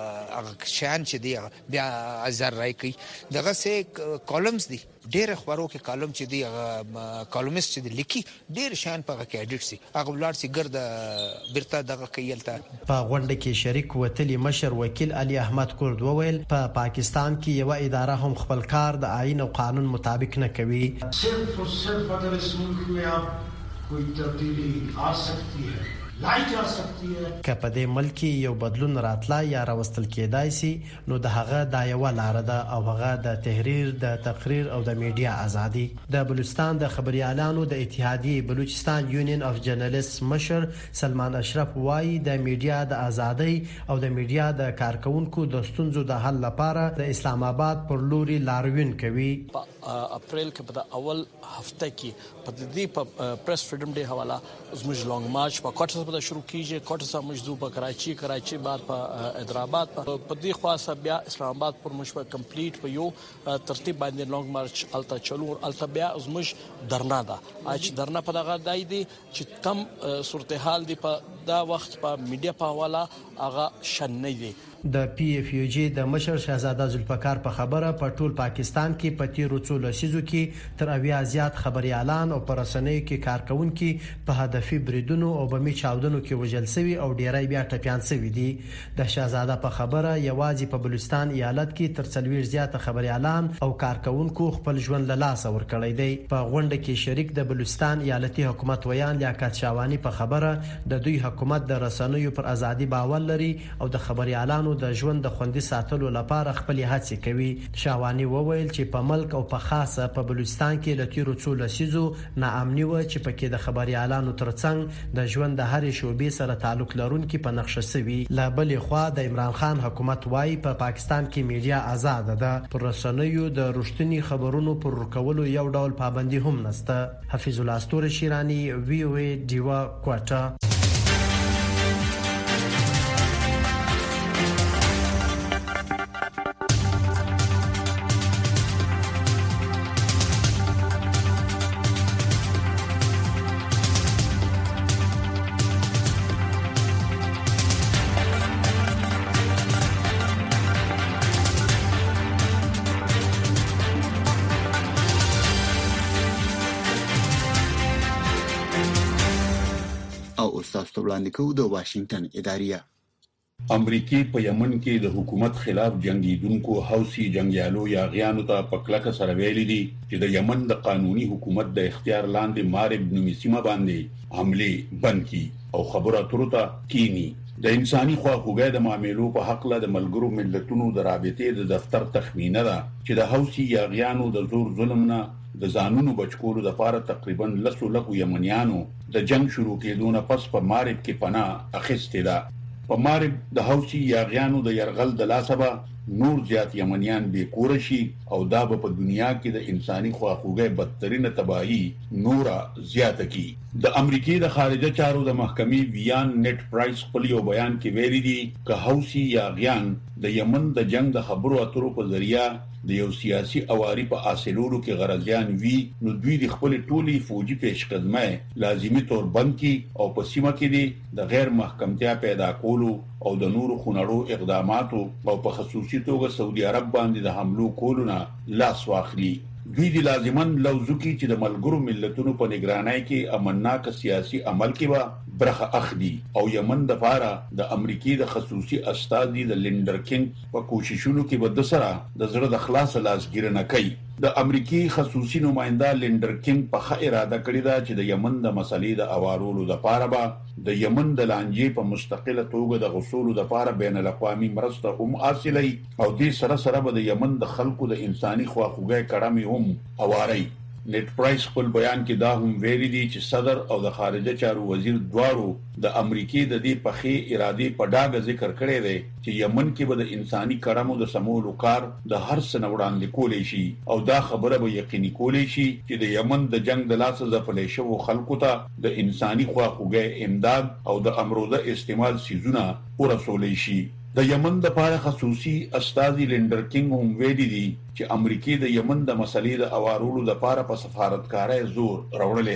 هغه شان چې دی بیا ازر راي کوي دغه سه کالمز دي ډېر خبرو کې کالم چې دی کالمست چې دی لیکي ډېر شان په کې اډیټ سي هغه ولر سي ګرد برتا دغه کېلته په غونډه کې شریک وتلی مشر وکیل علي احمد کورد وویل په پاکستان کې یو اداره هم خپل کار د آئین او قانون مطابق نه کوي सिर्फ अगर इस मुल्क में आप कोई तब्दीली आ सकती है लाई जा सकती है که په دې ملک یو بدلون راتلا یا راوستل کېدای شي نو د هغه د یو لار ده او هغه د تحریر د تقریر او د میډیا ازادي د بلوچستان د خبريالانو د اتحادیه بلوچستان یونین اف جرنالست مشر سلمان اشرف وايي د میډیا د ازادي او د میډیا د کارکونکو د ستونزو د حل لپاره د اسلام آباد پر لوري لاروین کوي اپریل کې په اول هفته کې په دې په پریس فریډم ډے حواله زموږ لانګ مارچ په کوټه په شروع کیږي کوټه سره مجذوب په کراچي بعد په حیدرآباد په دې خاصه بیا اسلام آباد پر مشوه کمپلیټ په یو ترتیب باندې لانګ مارچ الته چلو الته بیا زموږ درنا ده چې درنا په دغه دای دي چې کم صورتحال دی په دا وخت په میډیا په حواله هغه شن نه دي د پی اف یو جی د مشر شهزاده ذوالفقار په خبره په ټول پاکستان کې په تیرو څو لسیزو کې تر اویا زیات خبري اعلان او پرسنۍ کې کارکونکو په هدفي بریدونو او بمي چاودنو کې وژل شوی او ډیری بیا ټپيان شوی دي د شهزاده په خبره یوازې په بلوچستان ایالت کې تر 40 زیات خبري اعلان او کارکونکو خپل ژوند له لاس ور کړی دی په غونډه کې شریک د بلوچستان ایالتي حکومت ویان لیاقت شاوانی په خبره د دوی حکومت د رسنیو پر ازادي باور لري او د خبري اعلانو د ژوند د خوندي ساتلو لپاره خپل هڅې کوي شاوانی وویل چې په ملک او په خاصه په بلوچستان کې د تیرو څو لسیزو ناامني و چې پکې د خبري اعلانو ترڅنګ د ژوند د هرې شوبې سره تعلق لرونکي په نقشه سوي لا بلې خوا د عمران خان حکومت وايي په پاکستان کې میډیا آزاد ده پر رسنیو د رښتینی خبرونو پر ورکولو یو ډول پابندي هم نشته حفیظ الله استور شیرانی وی او ای دیوا کوټه وړاندې کوو د واشنگټن اداریه امریکای په یمن کې د حکومت خلاف جنگیدونکو حوثي جنگیالو یا غیانو ته په کلکه سره ویلي دي چې د یمن د قانوني حکومت د اختیار لاندې مارب نومي سیمه باندې حمله بند کړي او خبره اترو ته کینی د انساني خواخوږۍ د معاملو په حق له ملګرو ملتونو د رابطې د دفتر تخمینه ده چې د حوثي یا غیانو د زور ظلم نه د ځانونو بچکولو د لپاره تقریبا 100 لک یمنیانو د جنگ شروع کېدونه پس په مارب کې پناه اخیسته ده په مارب د حوثي یا غیانو د يرغل د لاسبه نور زیات یمنیان به کور شي او دا په دنیا کې د انساني خواخوږۍ بدترینه تباہی نورا زیاته کی د امریکای د خارجه چارو د محکمې ویان نت پرایس په یو بیان کې ویلي دي چې حوثي یا غیان د یمن د جنگ د خبرو اترو په ذریعہ د یو سیاسي اواري په حاصلولو کې غرضیان وی نو دوی د خپل ټولي فوجي پیشقدمه لازمي تور بند کی او په سیمه کې دي د غیر محکمتیا پیدا کولو او د نورو خنړو اقداماتو او په خصوصي توګه سعودي عرب باندې د حملو کولو نه لاس واخلي دوی د لازمان لوزو کې چې د ملګرو ملتونو په نگرانۍ کې امنناک سیاسي عمل کې به برخه اخلي او یمن د فاره د امریکای د خصوصي استازي د لینډر کینګ په کوششونو کې به د سره د زړه د خلاص لاسګیرنه کوي د امریکای خصوصي نماینده لینډر کینګ په ښه اراده کړی دا چې د یمن د مسلې د اوارولو لپاره به د یمن د لانجې په مستقله توګه د غوښولو لپاره بین الاقوامي مرسته هم حاصلې او دې سره سره به د یمن د خلکو د انساني خواخوږۍ کړمې هم اواري نت پرایس خپل بیان کې دا هم ویلي دي چې صدر او د خارجه چارو وزیر دواړو د امریکای د دې پخې ارادې په ډاګه ذکر کړی دی چې یمن کې به د انساني کړمو د سمولو کار د هر څه وړاندې کولې شي او دا خبره به یقیني کولې شي چې د یمن د جنگ د لاسه ځپلې شوو خلکو ته د انساني خواخوږۍ امداد او د امروزه استعمال سيزونه ورسولې شي د یمن د لپاره خصوصي استازي لینډر کینګ هم ویلي دي چې امریکای د یمن د مسلې د اوارولو لپاره په سفارتکارۍ زور راوړلې ده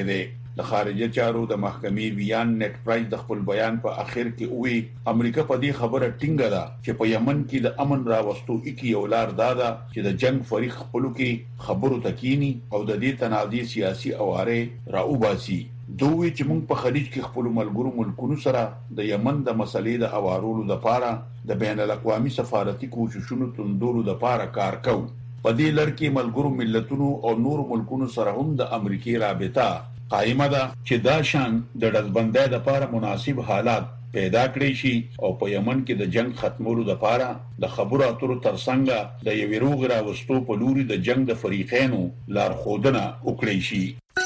د خارجه چارو د محکمې ویان نت پرایس د خپل بیان په اخر کې وی امریکا په دې خبره ټینګه ده چې په یمن کې د امن راوستو کې یو لار دادا چې د جنگ فریق خپل کې خبرو تکینی او د دې تنازعي سیاسي اواره راوباسي. دوی چې موږ په خلیج کې خپل ملګرو ملکونو سره د یمن د مسلې د اوارولو لپاره د بین الاقوامي سفارتي کوششونو تندولو لپاره کار کوو. په دې لړ کې ملګرو ملتونو او نور ملکونو سره هم د امریکای رابطه قائمه ده چې دا شان د ډزبندۍ لپاره مناسب حالات پیدا کړی شي او په یمن کې د جنگ ختمولو لپاره د خبرو اترو ترڅنګ د یو روغ راوستو په لوري د جنگ د فریقینو لارښودنه وکړي شي.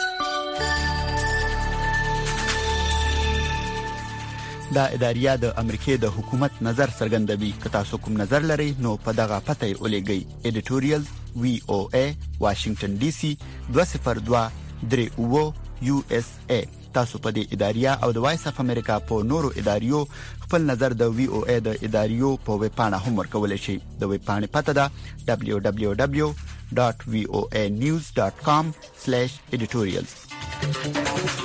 دا اداریه د امریکای د حکومت نظر څرګندوي. که تاسو کوم نظر لرئ نو په دغه پته ولېږئ. editorial VOA Washington DC 202 USA. تاسو په دې اداریه او د وایس اف امریکا په نورو اداریو خپل نظر د VOA د اداریو په ویب پاڼه هم ورکولای شئ. د ویب پاڼې پته ده www.voanews.com/editorials.